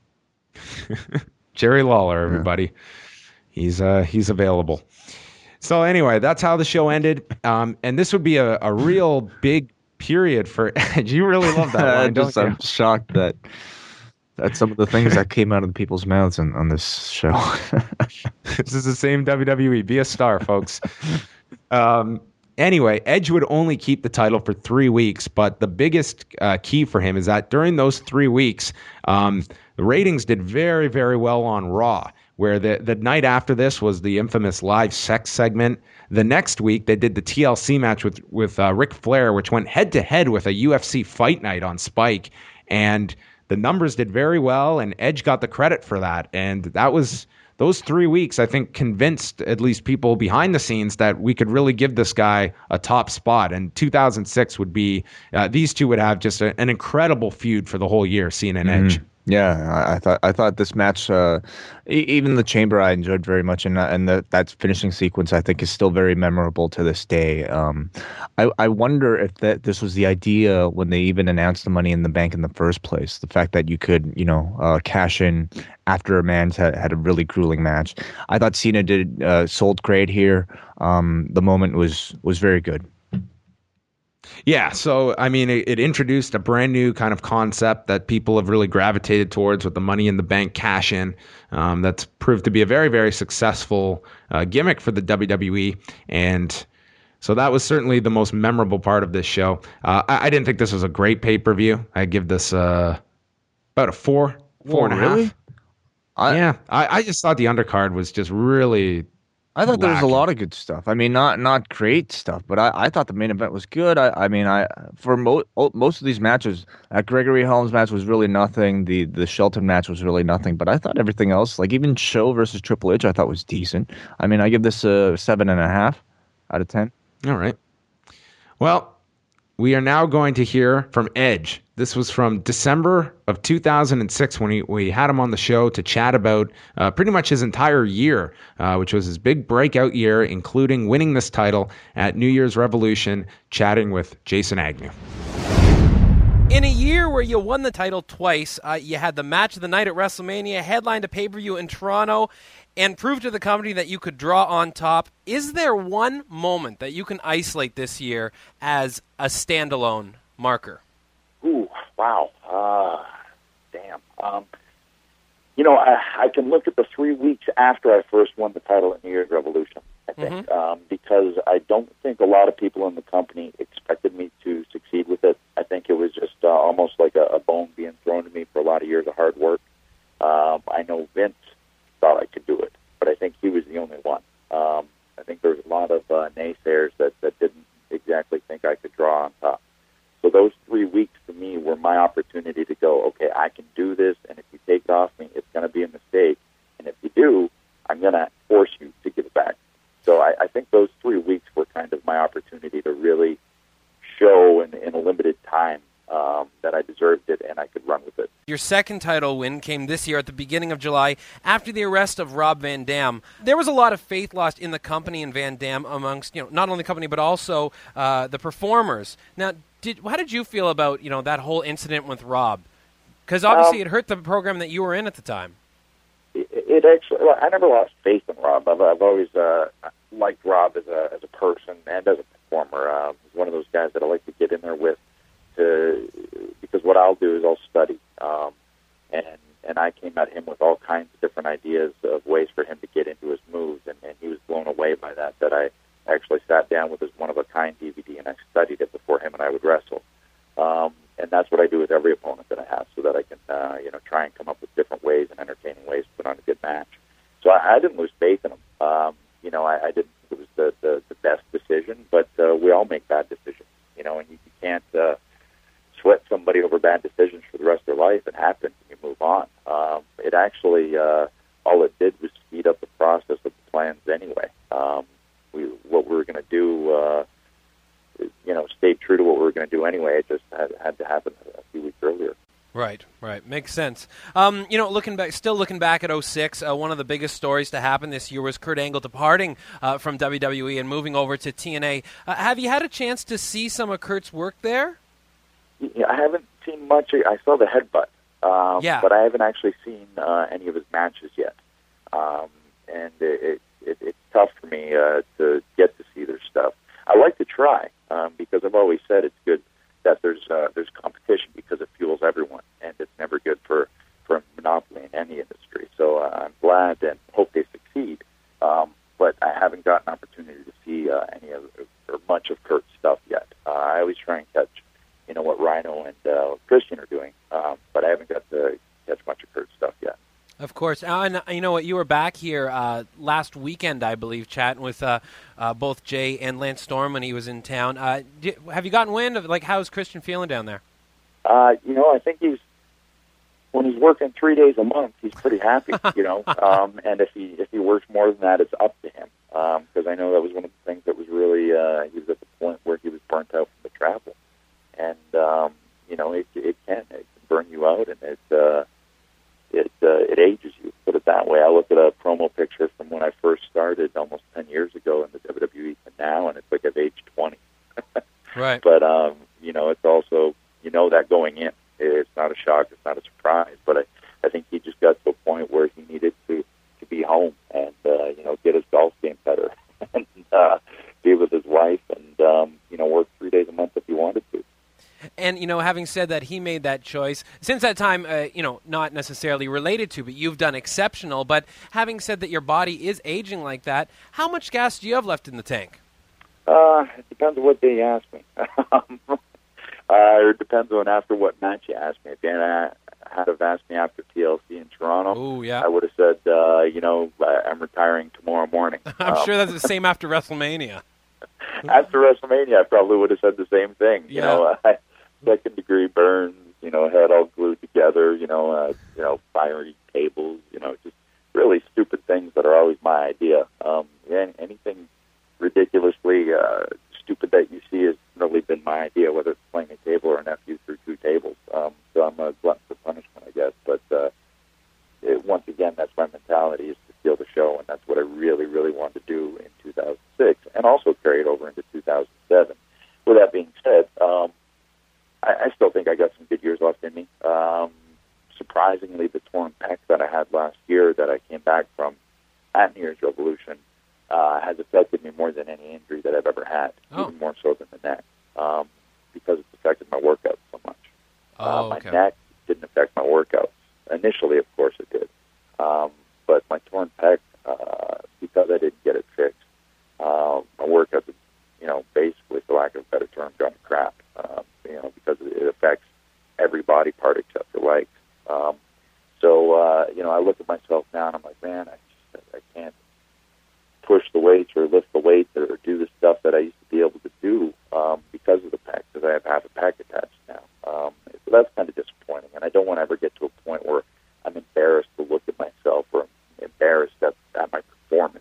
Jerry Lawler, everybody. He's uh, he's available. So anyway, that's how the show ended. Um, and this would be a, a real big period for Edge. You really love that line, don't Just, you? I'm shocked that that's some of the things that came out of people's mouths on, on this show. This is the same W W E. Be a star, folks. Um, anyway, Edge would only keep the title for three weeks, but the biggest uh, key for him is that during those three weeks, um, the ratings did very, very well on Raw, where the, the night after this was the infamous live sex segment. The next week, they did the T L C match with, with uh, Ric Flair, which went head-to-head with a U F C Fight Night on Spike, and the numbers did very well, and Edge got the credit for that, and that was... Those three weeks, I think, convinced at least people behind the scenes that we could really give this guy a top spot. And two thousand six would be, uh, these two would have just a, an incredible feud for the whole year, Cena and Edge. Mhm. Yeah, I, I thought I thought this match, uh, e- even the Chamber, I enjoyed very much, and uh, and the, that finishing sequence I think is still very memorable to this day. Um, I I wonder if that this was the idea when they even announced the Money in the Bank in the first place. The fact that you could you know uh, cash in after a man's had, had a really grueling match. I thought Cena did uh, sold great here. Um, the moment was was very good. Yeah, so I mean, it, it introduced a brand new kind of concept that people have really gravitated towards with the Money in the Bank cash in. Um, that's proved to be a very, very successful uh, gimmick for the W W E, and so that was certainly the most memorable part of this show. Uh, I, I didn't think this was a great pay per view. I give this uh, about a four, four Whoa, and a half. really? I, yeah, I, I just thought the undercard was just really. I thought there was a lacking. lot of good stuff. I mean, not not great stuff, but I, I thought the main event was good. I, I mean, I for mo- most of these matches, that Gregory Helms match was really nothing. The the Shelton match was really nothing. But I thought everything else, like even Show versus Triple H, I thought was decent. I mean, I give this a seven and a half out of ten. All right. Well, we are now going to hear from Edge. This was from December of two thousand six when we, we had him on the show to chat about uh, pretty much his entire year, uh, which was his big breakout year, including winning this title at New Year's Revolution, chatting with Jason Agnew. In a year where you won the title twice, uh, you had the match of the night at WrestleMania, headlined a pay-per-view in Toronto, and proved to the company that you could draw on top. Is there one moment that you can isolate this year as a standalone marker? Ooh, wow. Uh, damn. Um, you know, I, I can look at the three weeks after I first won the title at New Year's Revolution, I think, Mhm. um, because I don't think a lot of people in the company expected me to succeed with it. I think it was just uh, almost like a, a bone being thrown to me for a lot of years of hard work. Um, I know Vince thought I could do it, but I think he was the only one. Um, I think there was a lot of uh, naysayers that, that didn't exactly think I could draw on top. So those three weeks for me were my opportunity to go, okay, I can do this, and if you take it off me, it's going to be a mistake. And if you do, I'm going to force you to give it back. So I, I think those three weeks were kind of my opportunity to really show in, in a limited time um, that I deserved it and I could run with it. Your second title win came this year at the beginning of July after the arrest of Rob Van Dam. There was a lot of faith lost in the company and Van Dam amongst, you know, not only the company but also uh, the performers. Now, did, how did you feel about, you know, that whole incident with Rob? Because obviously Um, it hurt the program that you were in at the time. It, it actually, well, I never lost faith in Rob. I've, I've always uh, liked Rob as a as a person and as a performer. Uh, he's one of those guys that I like to get in there with, to because what I'll do is I'll study, um, and and I came at him with all kinds of different ideas of ways for him to get into his moves, and, and he was blown away by that. That I actually sat down with his one of a kind D V D and I studied it before him and I would wrestle. Um, and that's what I do with every opponent that I have, so that I can, uh, you know, try and come up with different ways and entertaining ways to put on a good match. So I, I didn't lose faith in him. Um, you know, I, I didn't think it was the, the, the best decision, but uh, we all make bad decisions, you know, and you, you can't uh, sweat somebody over bad decisions for the rest of their life. It happens, and you move on. Um, it actually, uh, all it did was speed up the process of the plans anyway. Um, we, what we were going to do, uh, you know, stayed true to what we were going to do anyway. It just had, had to happen a few weeks earlier. Right, right. Makes sense. Um, you know, looking back, still looking back at oh six, uh, one of the biggest stories to happen this year was Kurt Angle departing uh, from W W E and moving over to T N A. Uh, have you had a chance to see some of Kurt's work there? Yeah, I haven't seen much. I saw the headbutt, um, yeah. but I haven't actually seen uh, any of his matches yet. Um, and it, it, it's tough for me uh, to get to see their stuff. I like to try um, because I've always said it's good that there's uh, there's competition because it fuels everyone, and it's never good for, for a monopoly in any industry. So uh, I'm glad and hope they succeed. Um, but I haven't gotten an opportunity to see uh, any of or much of Kurt's stuff yet. Uh, I always try and catch, you know, what Rhino and uh, Christian are doing, um, but I haven't got to catch much of Kurt's stuff yet. Of course. Uh, and you know what? You were back here uh, last weekend, I believe, chatting with uh, uh, both Jay and Lance Storm when he was in town. Uh, do, have you gotten wind of, like, how's Christian feeling down there? Uh, you know, I think he's, when he's working three days a month, he's pretty happy, you know. Um, and if he if he works more than that, it's up to him. Because um, I know that was one of the things that was really, uh, he was at the point where he was burnt out from the travel. And, um, you know, it, it can. It can burn you out, and it... Uh, It uh, it ages you, put it that way. I look at a promo picture from when I first started almost ten years ago in the W W E to now, and it's like I've aged twenty. Right. But, um, you know, it's also, you know that going in. It's not a shock. It's not a surprise. But I, I think he just got to a point where he needed to, to be home and, uh, you know, get his golf game better and uh, be with his wife and, um, you know, work three days a month if he wanted to. And, you know, having said that, he made that choice. Since that time, uh, you know, not necessarily related to, but you've done exceptional. But having said that your body is aging like that, how much gas do you have left in the tank? Uh, it depends on what day you ask me. um, uh, it depends on after what match you ask me. If you had, had have asked me after T L C in Toronto, Ooh, yeah. I would have said, uh, you know, I'm retiring tomorrow morning. I'm um, sure that's the same after WrestleMania. After WrestleMania, I probably would have said the same thing. You Yeah. know, uh, second degree burns, you know, head all glued together, you know, uh, you know, fiery tables, you know, just really stupid things that are always my idea. Um, yeah, anything ridiculously uh, stupid that you see has really been my idea, whether it's playing a table or an F U through two tables. Um, so I'm a glutton for punishment, I guess. But uh, it, once again, that's my mentality, is to steal the show, and that's what I really, really wanted to do in two thousand six, and also carry it over into two thousand seven. With that being said, um, I, I still think I got some good years left in me. Um, surprisingly, the torn pec that I had last year that I came back from at New Year's Revolution uh, has affected me more than any injury that I've ever had, Oh. even more so than the neck, um, because it's affected my workouts so much. Oh, uh, my okay. neck didn't affect my workouts. Initially, of course, it did. Um, but my torn pec, uh, because I didn't get it fixed, uh, my workouts, you know, basically, for lack of a better term, gone to crap. Um, you know, because it affects every body part except the legs. Um, so, uh, you know, I look at myself now and I'm like, man, I just, I can't push the weights or lift the weights or do the stuff that I used to be able to do um, because of the pec, because I have half a pec attached now. Um, so that's kind of disappointing, and I don't want to ever get to a point where I'm embarrassed to look at myself or I'm embarrassed at, at my performance.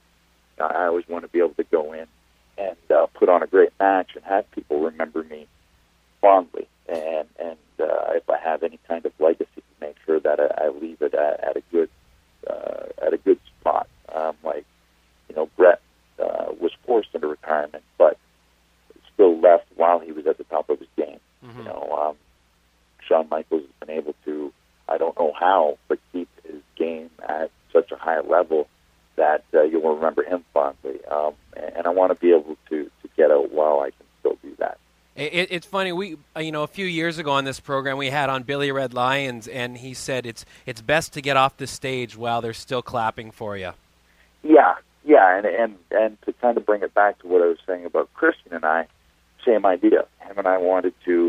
I always want to be able to go in and uh, put on a great match and have people remember me fondly, and and uh, if I have any kind of legacy, make sure that I, I leave it at, at a good uh, at a good spot. Um, like you know, Brett uh, was forced into retirement, but still left while he was at the top of his game. Mm-hmm. You know, um, Shawn Michaels has been able to, I don't know how, but keep his game at such a high level that uh, you'll remember him fondly. Um, and, and I want to be able to, to get out while I can still do that. It, it's funny. We, uh, you know, a few years ago on this program, we had on Billy Red Lyons, and he said it's it's best to get off the stage while they're still clapping for you. Yeah, yeah, and and and to kind of bring it back to what I was saying about Christian and I, same idea. Him and I wanted to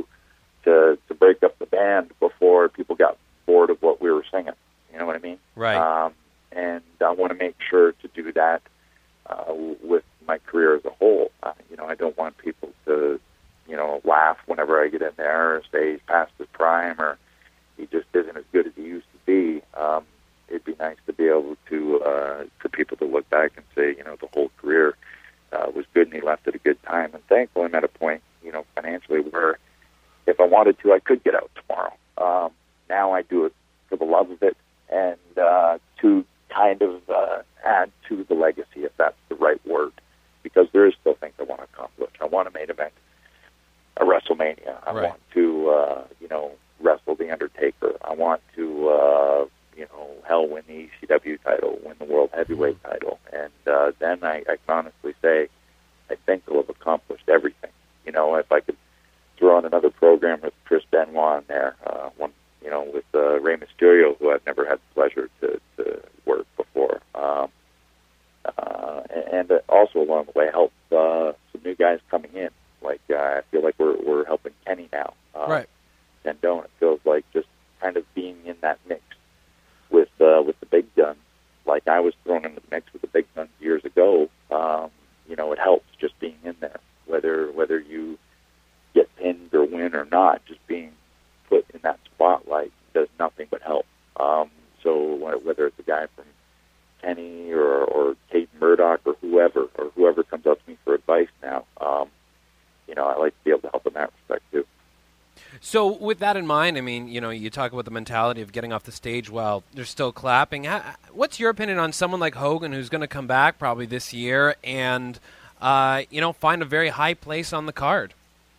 to to break up the band before people got bored of what we were singing. You know what I mean? Right. Um, and I want to make sure to do that uh, with my career as a whole. Uh, you know, I don't want people to, you know, laugh whenever I get in there or say he's past his prime or he just isn't as good as he used to be. Um, it'd be nice to be able to, uh, for people to look back and say, you know, the whole career uh, was good and he left at a good time. And thankfully I'm at a point, you know, financially where if I wanted to, I could get out tomorrow. Um, now I do it for the love of it and uh, to kind of uh, add to the legacy, if that's the right word, because there is still things I want to accomplish. I want to main event a WrestleMania. I Right. want to, uh, you know, wrestle The Undertaker. I want to, uh, you know, hell, win the E C W title, win the World Heavyweight title. And uh, then I, I can honestly say I think I'll have accomplished everything. You know, if I could throw in another program with Chris Benoit in there, uh, one, you know, with uh, Rey Mysterio, who I've never had the pleasure to, to work before. Um, uh, and and also along the way, help uh, some new guys coming in. Like, uh, I feel like we're we're helping Kenny now. Um, Right. Tendone. It feels like just kind of being in that mix with uh, with the big guns. Like I was thrown in the mix with the big guns years ago. Um, you know, it helps just being in there, whether whether you get pinned or win or not. Just being put in that spotlight does nothing but help. Um, so whether it's a guy from Kenny or or Kate Murdoch or whoever or whoever comes up to me for advice now, um, you know, I like to be able to help in that respect too. So with that in mind, I mean, you know, you talk about the mentality of getting off the stage while they're still clapping. How, what's your opinion on someone like Hogan, who's going to come back probably this year and, uh, you know, find a very high place on the card?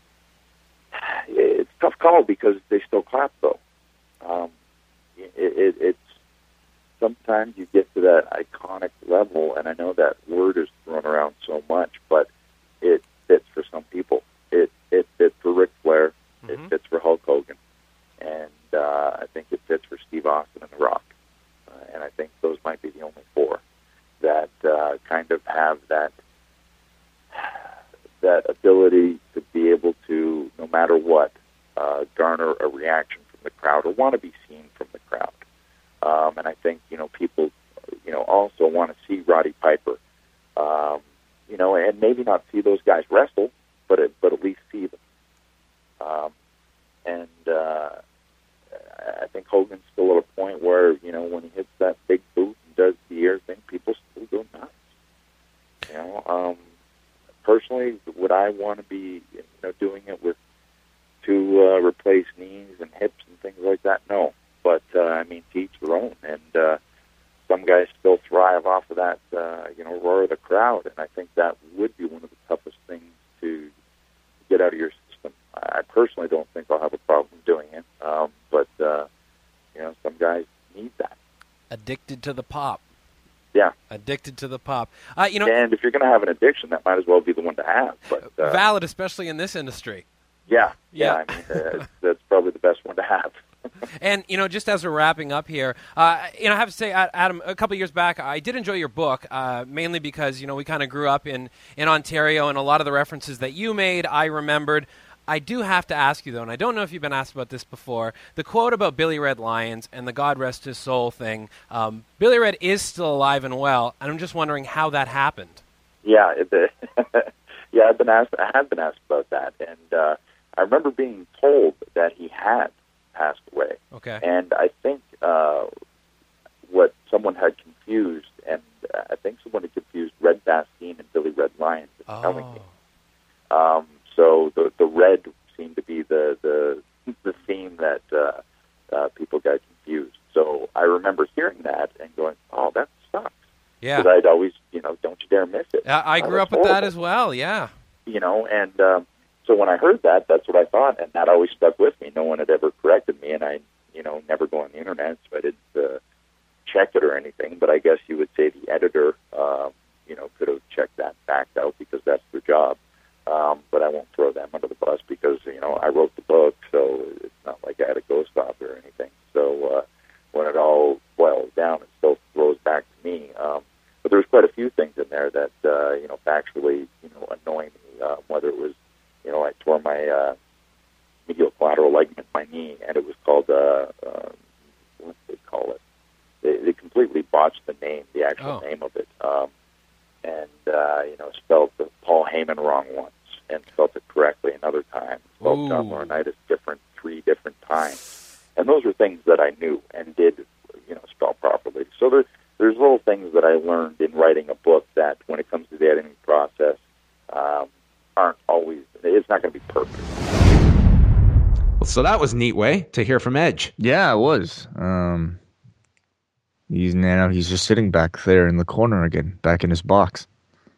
It's a tough call because they still clap, though. Um, it, it, it's sometimes you get to that iconic level, and I know that word is thrown around so much, but it fits for some people. It it fits for Ric Flair. Mm-hmm. It fits for Hulk Hogan, and uh, I think it fits for Steve Austin and The Rock. Uh, and I think those might be the only four that uh, kind of have that that ability to be able to, no matter what, uh, garner a reaction from the crowd or want to be seen from the crowd. Um, and I think, you know, people, you know, also want to see Roddy Piper, um, you know, and maybe not see those guys wrestle, but it, but at least see them. Um, and uh, I think Hogan's still at a point where, you know, when he hits that big boot and does the ear thing, people still go nuts. You know, um, personally, would I want to be, you know, doing it with to uh, replace knees and hips and things like that? No. But, uh, I mean, to each their own. And uh, some guys still thrive off of that, uh, you know, roar of the crowd. And I think that would be one of the toughest things to get out of your system. I personally don't think I'll have a problem doing it. Um, but, uh, you know, some guys need that. Addicted to the pop. Yeah. Addicted to the pop. Uh, you know, and if you're going to have an addiction, that might as well be the one to have. But uh, valid, especially in this industry. Yeah. Yeah. Yeah. I mean, uh, that's probably the best one to have. And, you know, just as we're wrapping up here, uh, you know, I have to say, Adam, a couple of years back, I did enjoy your book, uh, mainly because, you know, we kind of grew up in, in Ontario, and a lot of the references that you made, I remembered. I do have to ask you, though, and I don't know if you've been asked about this before, the quote about Billy Red Lyons and the God rest his soul thing. Um, Billy Red is still alive and well, and I'm just wondering how that happened. Yeah, it, yeah, I've been asked. I have been asked about that, and uh, I remember being told that he had passed away. Okay. And I think uh, what someone had confused, and uh, I think someone had confused Red Bastien and Billy Red Lyons in Oh. telling me. Um, so the the red seemed to be the the the theme that uh, uh, people got confused. So I remember hearing that and going, "Oh, that sucks." Yeah. Because I'd always, you know, don't you dare miss it. I, I Oh, grew that's up with that horrible. as well, yeah. You know, and um, so when I heard that, that's what I thought, and that always stuck with me. No one had ever corrected me, and I, you know, never go on the internet, so I didn't uh, check it or anything. But I guess you would say the editor, um, you know, could have checked that fact out because that's their job. Um, but I won't throw them under the bus because, you know, I wrote the book, so it's not like I had a ghost stopper or anything. So uh, when it all boils down, it still throws back to me. Um, but there was quite a few things in there that, uh, you know, factually, you know, annoy me, uh, whether it was, you know, I tore my uh, medial collateral ligament in my knee, and it was called, uh, uh, what do they call it? They, they completely botched the name, the actual Oh. name of it. Um, and, uh, you know, spelled the Paul Heyman wrong once and spelled it correctly another time. Spelled John Ooh. Laurinaitis different three different times. And those were things that I knew and did, you know, spell properly. So there, there's little things that I learned in writing a book that when it comes to the editing process um, aren't always, it's just not going to be perfect. Well, so that was a neat way to hear from Edge. Yeah, it was. Um, he's now he's just sitting back there in the corner again, back in his box.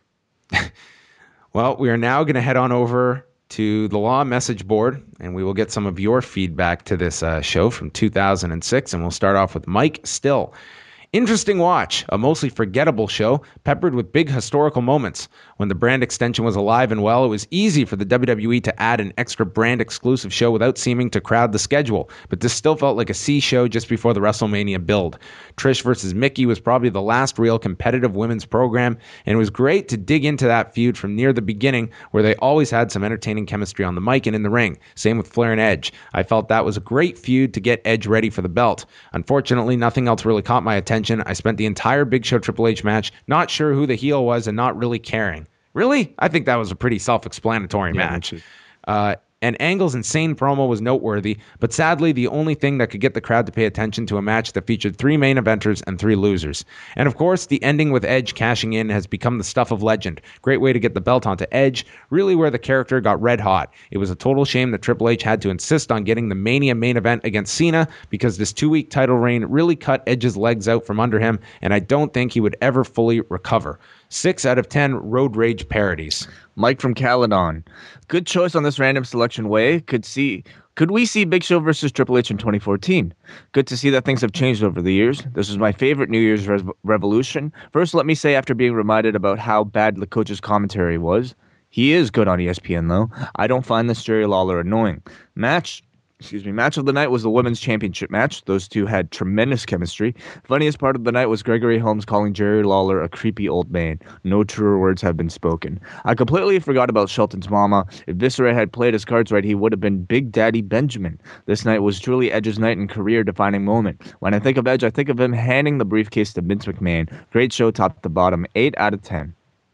Well, we are now going to head on over to the Law message board, and we will get some of your feedback to this uh, show from two thousand six, and we'll start off with Mike Still. Interesting watch, a mostly forgettable show, peppered with big historical moments. When the brand extension was alive and well, it was easy for the W W E to add an extra brand-exclusive show without seeming to crowd the schedule, but this still felt like a C show just before the WrestleMania build. Trish versus Mickey was probably the last real competitive women's program, and it was great to dig into that feud from near the beginning, where they always had some entertaining chemistry on the mic and in the ring. Same with Flair and Edge. I felt that was a great feud to get Edge ready for the belt. Unfortunately, nothing else really caught my attention. I spent the entire Big Show Triple H match not sure who the heel was and not really caring. Really? I think that was a pretty self-explanatory Yeah, match. Uh, and Angle's insane promo was noteworthy, but sadly the only thing that could get the crowd to pay attention to a match that featured three main eventers and three losers. And of course, the ending with Edge cashing in has become the stuff of legend. Great way to get the belt onto Edge, really where the character got red hot. It was a total shame that Triple H had to insist on getting the Mania main event against Cena, because this two-week title reign really cut Edge's legs out from under him, and I don't think he would ever fully recover. Six out of ten Road Rage parodies. Mike from Caledon. Good choice on this random selection way. Could see could we see Big Show versus Triple H in twenty fourteen? Good to see that things have changed over the years. This was my favorite New Year's res- revolution. First, let me say, after being reminded about how bad the coach's commentary was, he is good on E S P N though. I don't find this Jerry Lawler annoying. Match Excuse me. Match of the night was the women's championship match. Those two had tremendous chemistry. Funniest part of the night was Gregory Holmes calling Jerry Lawler a creepy old man. No truer words have been spoken. I completely forgot about Shelton's mama. If Viscera had played his cards right, he would have been Big Daddy Benjamin. This night was truly Edge's night and career-defining moment. When I think of Edge, I think of him handing the briefcase to Vince McMahon. Great show, top to bottom. eight out of ten.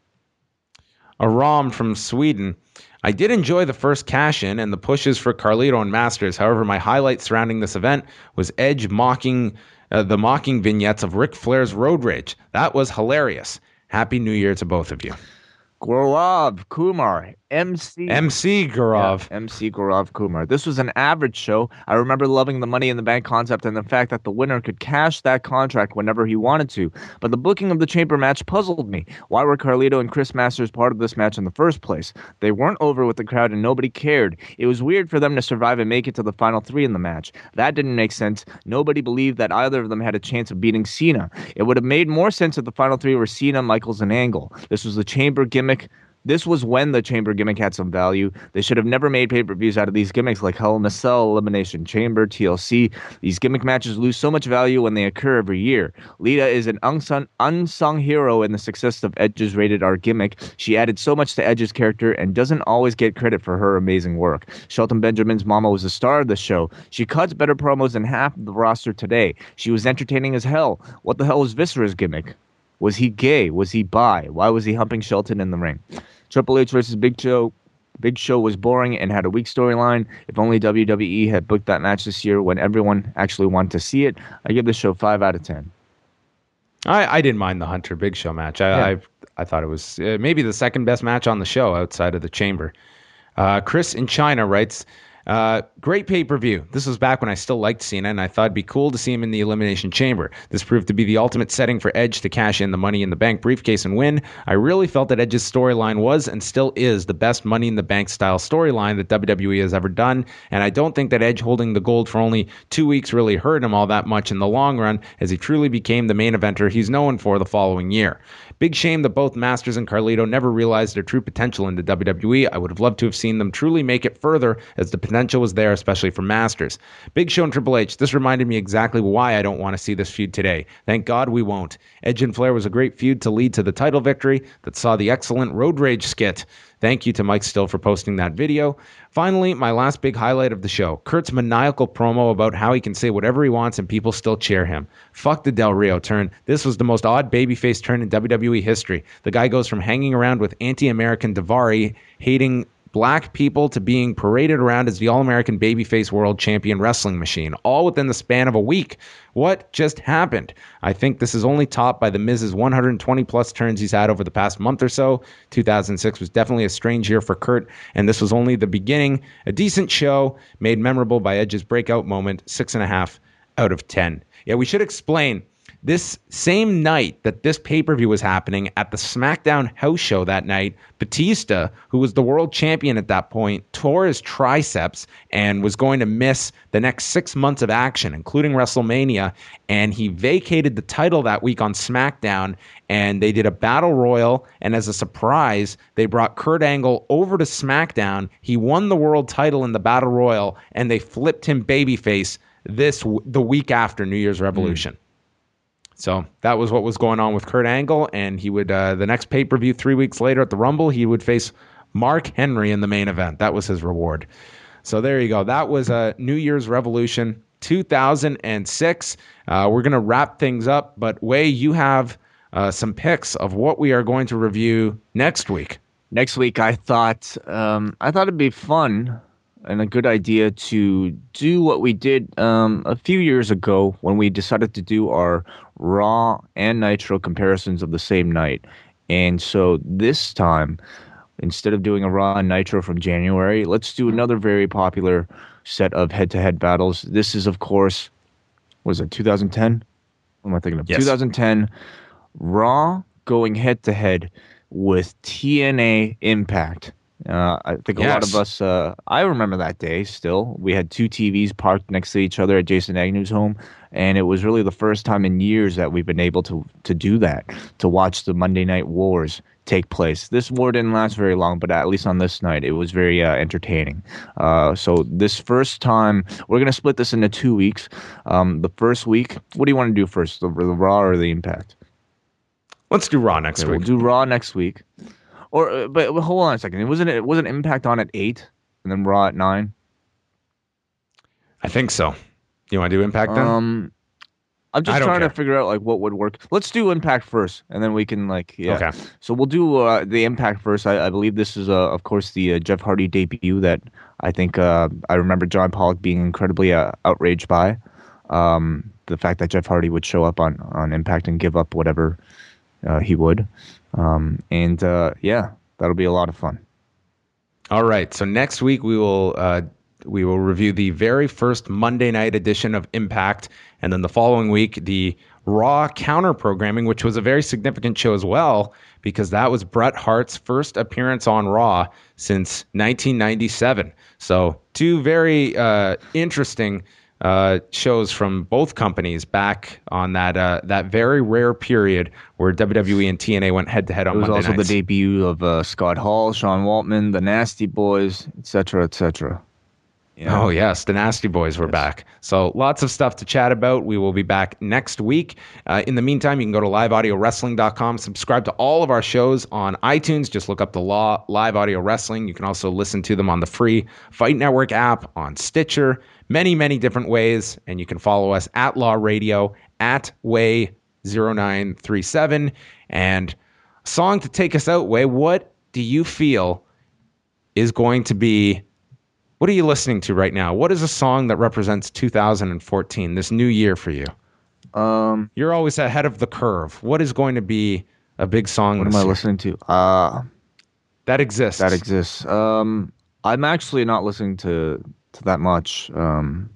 A Rom from Sweden. I did enjoy the first cash-in and the pushes for Carlito and Masters. However, my highlight surrounding this event was Edge mocking uh, the mocking vignettes of Ric Flair's Road Rage. That was hilarious. Happy New Year to both of you. Gaurav Kumar, M C. M C Gaurav. Yeah, M C Gaurav Kumar. This was an average show. I remember loving the Money in the Bank concept and the fact that the winner could cash that contract whenever he wanted to. But the booking of the Chamber match puzzled me. Why were Carlito and Chris Masters part of this match in the first place? They weren't over with the crowd and nobody cared. It was weird for them to survive and make it to the final three in the match. That didn't make sense. Nobody believed that either of them had a chance of beating Cena. It would have made more sense if the final three were Cena, Michaels, and Angle. This was the Chamber gimmick. This was when the Chamber gimmick had some value. They should have never made pay-per-views out of these gimmicks like Hell in a Cell, Elimination Chamber, T L C. These gimmick matches lose so much value when they occur every year. Lita is an unsung, unsung hero in the success of Edge's rated R gimmick. She added so much to Edge's character and doesn't always get credit for her amazing work. Shelton Benjamin's mama was the star of the show. She cuts better promos than half of the roster today. She was entertaining as hell. What the hell was Viscera's gimmick? Was he gay? Was he bi? Why was he humping Shelton in the ring? Triple H versus Big Show. Big Show was boring and had a weak storyline. If only W W E had booked that match this year when everyone actually wanted to see it. I give this show five out of ten. I, I didn't mind the Hunter Big Show match. I Yeah. I, I thought it was uh, maybe the second best match on the show outside of the Chamber. Uh, Chris in China writes, uh, great pay-per-view. This was back when I still liked Cena, and I thought it'd be cool to see him in the Elimination Chamber. This proved to be the ultimate setting for Edge to cash in the Money in the Bank briefcase and win. I really felt that Edge's storyline was and still is the best Money in the Bank style storyline that W W E has ever done, and I don't think that Edge holding the gold for only two weeks really hurt him all that much in the long run, as he truly became the main eventer he's known for the following year. Big shame that both Masters and Carlito never realized their true potential in the W W E. I would have loved to have seen them truly make it further, as the potential was there, especially for Masters. Big Show and Triple H, this reminded me exactly why I don't want to see this feud today. Thank God we won't. Edge and Flair was a great feud to lead to the title victory that saw the excellent Road Rage skit. Thank you to Mike Still for posting that video. Finally, my last big highlight of the show, Kurt's maniacal promo about how he can say whatever he wants and people still cheer him. Fuck the Del Rio turn. This was the most odd babyface turn in W W E history. The guy goes from hanging around with anti-American Daivari, hating black people to being paraded around as the All-American Babyface World Champion Wrestling Machine, all within the span of a week. What just happened? I think this is only topped by the Miz's one hundred twenty plus turns he's had over the past month or so. two thousand six was definitely a strange year for Kurt, and this was only the beginning. A decent show made memorable by Edge's breakout moment, six and a half out of ten. Yeah, we should explain. This same night that this pay-per-view was happening, at the SmackDown house show that night, Batista, who was the world champion at that point, tore his triceps and was going to miss the next six months of action, including WrestleMania, and he vacated the title that week on SmackDown, and they did a battle royal, and as a surprise, they brought Kurt Angle over to SmackDown. He won the world title in the battle royal, and they flipped him babyface this the week after New Year's Revolution. Mm. So that was what was going on with Kurt Angle, and he would uh, the next pay-per-view three weeks later at the Rumble, he would face Mark Henry in the main event. That was his reward. So there you go. That was a uh, New Year's Revolution two thousand six. Uh, we're going to wrap things up, but Wei, you have uh, some picks of what we are going to review next week. Next week, I thought um, I thought it'd be fun and a good idea to do what we did um, a few years ago when we decided to do our Raw and Nitro comparisons of the same night. And so this time, instead of doing a Raw and Nitro from January, let's do another very popular set of head-to-head battles. This is, of course, was it two thousand ten? What am I thinking of? Yes. two thousand ten Raw going head-to-head with T N A Impact. Uh, I think a yes. lot of us, uh, I remember that day still. We had two T Vs parked next to each other at Jason Agnew's home, and it was really the first time in years that we've been able to, to do that, to watch the Monday Night Wars take place. This war didn't last very long, but at least on this night, it was very uh, entertaining. Uh, so this first time, we're going to split this into two weeks. Um, the first week, what do you want to do first, the, the Raw or the Impact? Let's do Raw next okay, week. We'll do Raw next week. Or, uh, but hold on a second. It wasn't. It wasn't Impact on at eight, and then Raw at nine. I think so. You want to do Impact then? Um, I'm just trying care. to figure out like what would work. Let's do Impact first, and then we can like yeah. Okay. So we'll do uh, the Impact first. I, I believe this is, uh, of course, the uh, Jeff Hardy debut that I think uh, I remember John Pollock being incredibly uh, outraged by. Um, the fact that Jeff Hardy would show up on on Impact and give up whatever uh, he would. Um, and, uh, yeah, that'll be a lot of fun. All right. So next week we will, uh, we will review the very first Monday night edition of Impact. And then the following week, the Raw counter programming, which was a very significant show as well, because that was Bret Hart's first appearance on Raw since nineteen ninety-seven. So two very, uh, interesting, uh, shows from both companies back on that uh, that very rare period where W W E and T N A went head to head on Monday nights. It was also the debut of uh, Scott Hall, Sean Waltman, the Nasty Boys, et cetera, et cetera. Yeah. Oh, yes. The Nasty Boys were yes. back. So lots of stuff to chat about. We will be back next week. Uh, in the meantime, you can go to live audio wrestling dot com. Subscribe to all of our shows on iTunes. Just look up the Law Live Audio Wrestling. You can also listen to them on the free Fight Network app, on Stitcher, many, many different ways. And you can follow us at Law Radio, at Way zero nine three seven. And a song to take us out, Way, what do you feel is going to be... What are you listening to right now? What is a song that represents two thousand fourteen, this new year for you? Um, You're always ahead of the curve. What is going to be a big song What this am I year? listening to? Uh, that exists. That exists. Um, I'm actually not listening to, to that much. Um,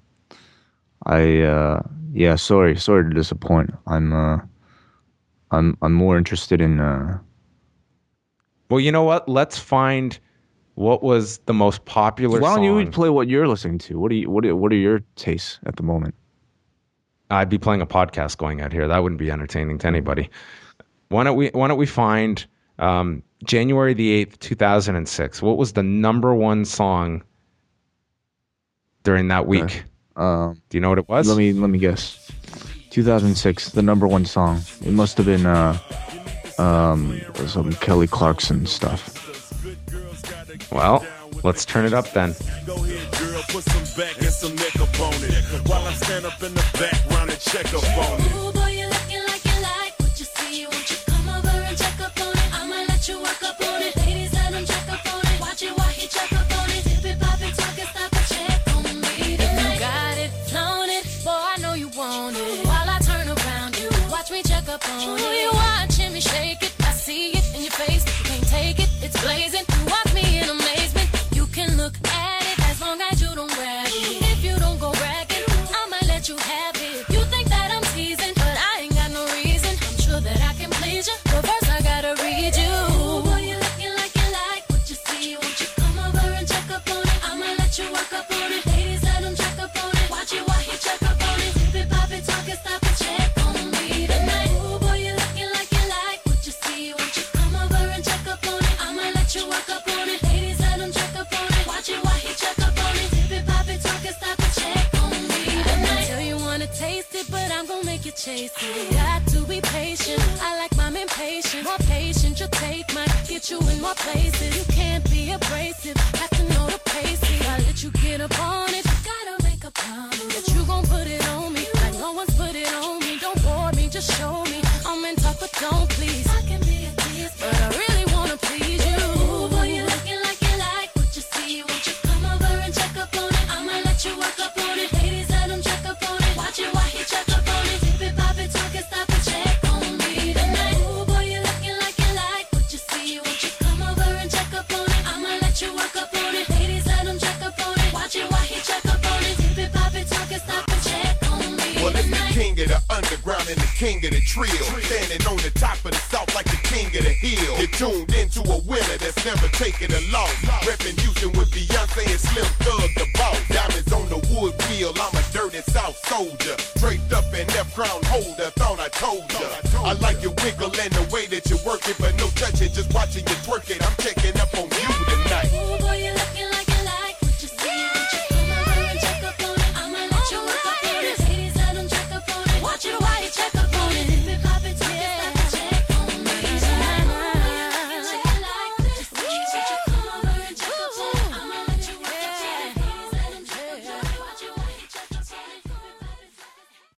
I uh, yeah, sorry, sorry to disappoint. I'm uh, I'm I'm more interested in. Uh... Well, you know what? Let's find. What was the most popular Why don't song? you play what you're listening to? What are you, what are, what are your tastes at the moment? I'd be playing a podcast going out here. That wouldn't be entertaining to anybody. Why don't we why don't we find um, January the eighth, two thousand six? What was the number one song during that week? Okay. Um, Do you know what it was? Let me let me guess. two thousand six, the number one song. It must have been uh, um, some Kelly Clarkson stuff. Well, let's turn it up then. Go ahead, girl, put some back and some neck up on it. While I stand up in the background and check up on it. Ooh, boy, you looking like you like what you see. Won't you come over and check up on it? I might let you work up on it. Ladies, let him check up on it. Watch it while he check up chasing. Got to be patient. I like mine impatient. More patient, your take might get you in more places. You can't be abrasive. Have to know the pacing. I let you get up on it. You gotta make a promise that you gon' put it on me. Like no one's put it on me. Don't bore me, just show me. I'm in top, but don't please. I can be a tease, but I really wanna please you. Ooh, boy, you looking like you like what you see. Won't you come over and check up on it? I'ma let you work up on it. Ladies, let him check up on it. Watch it while he check up on it. Tip it, pop it, talk it, stop it, check on me tonight. Ooh, boy, you looking like you like what you see. Won't you come over and check up on it? I'ma let you work up on it. Ladies, let him check up on it. Watch it while he check up on it. Tip it, pop it, talk it, stop it, check on me Well, it's the tonight. king of the underground and the king of the trill. Standing on the top of the south like the king of the hill. You're tuned into a winner that's never taken a loss. Reppin' Houston with Beyonce and Slim Thug the boss. Diamonds on the wood wheel, I'm a dirty south soldier. Draped up in F crown holder, thought I told ya. I like your wiggle and the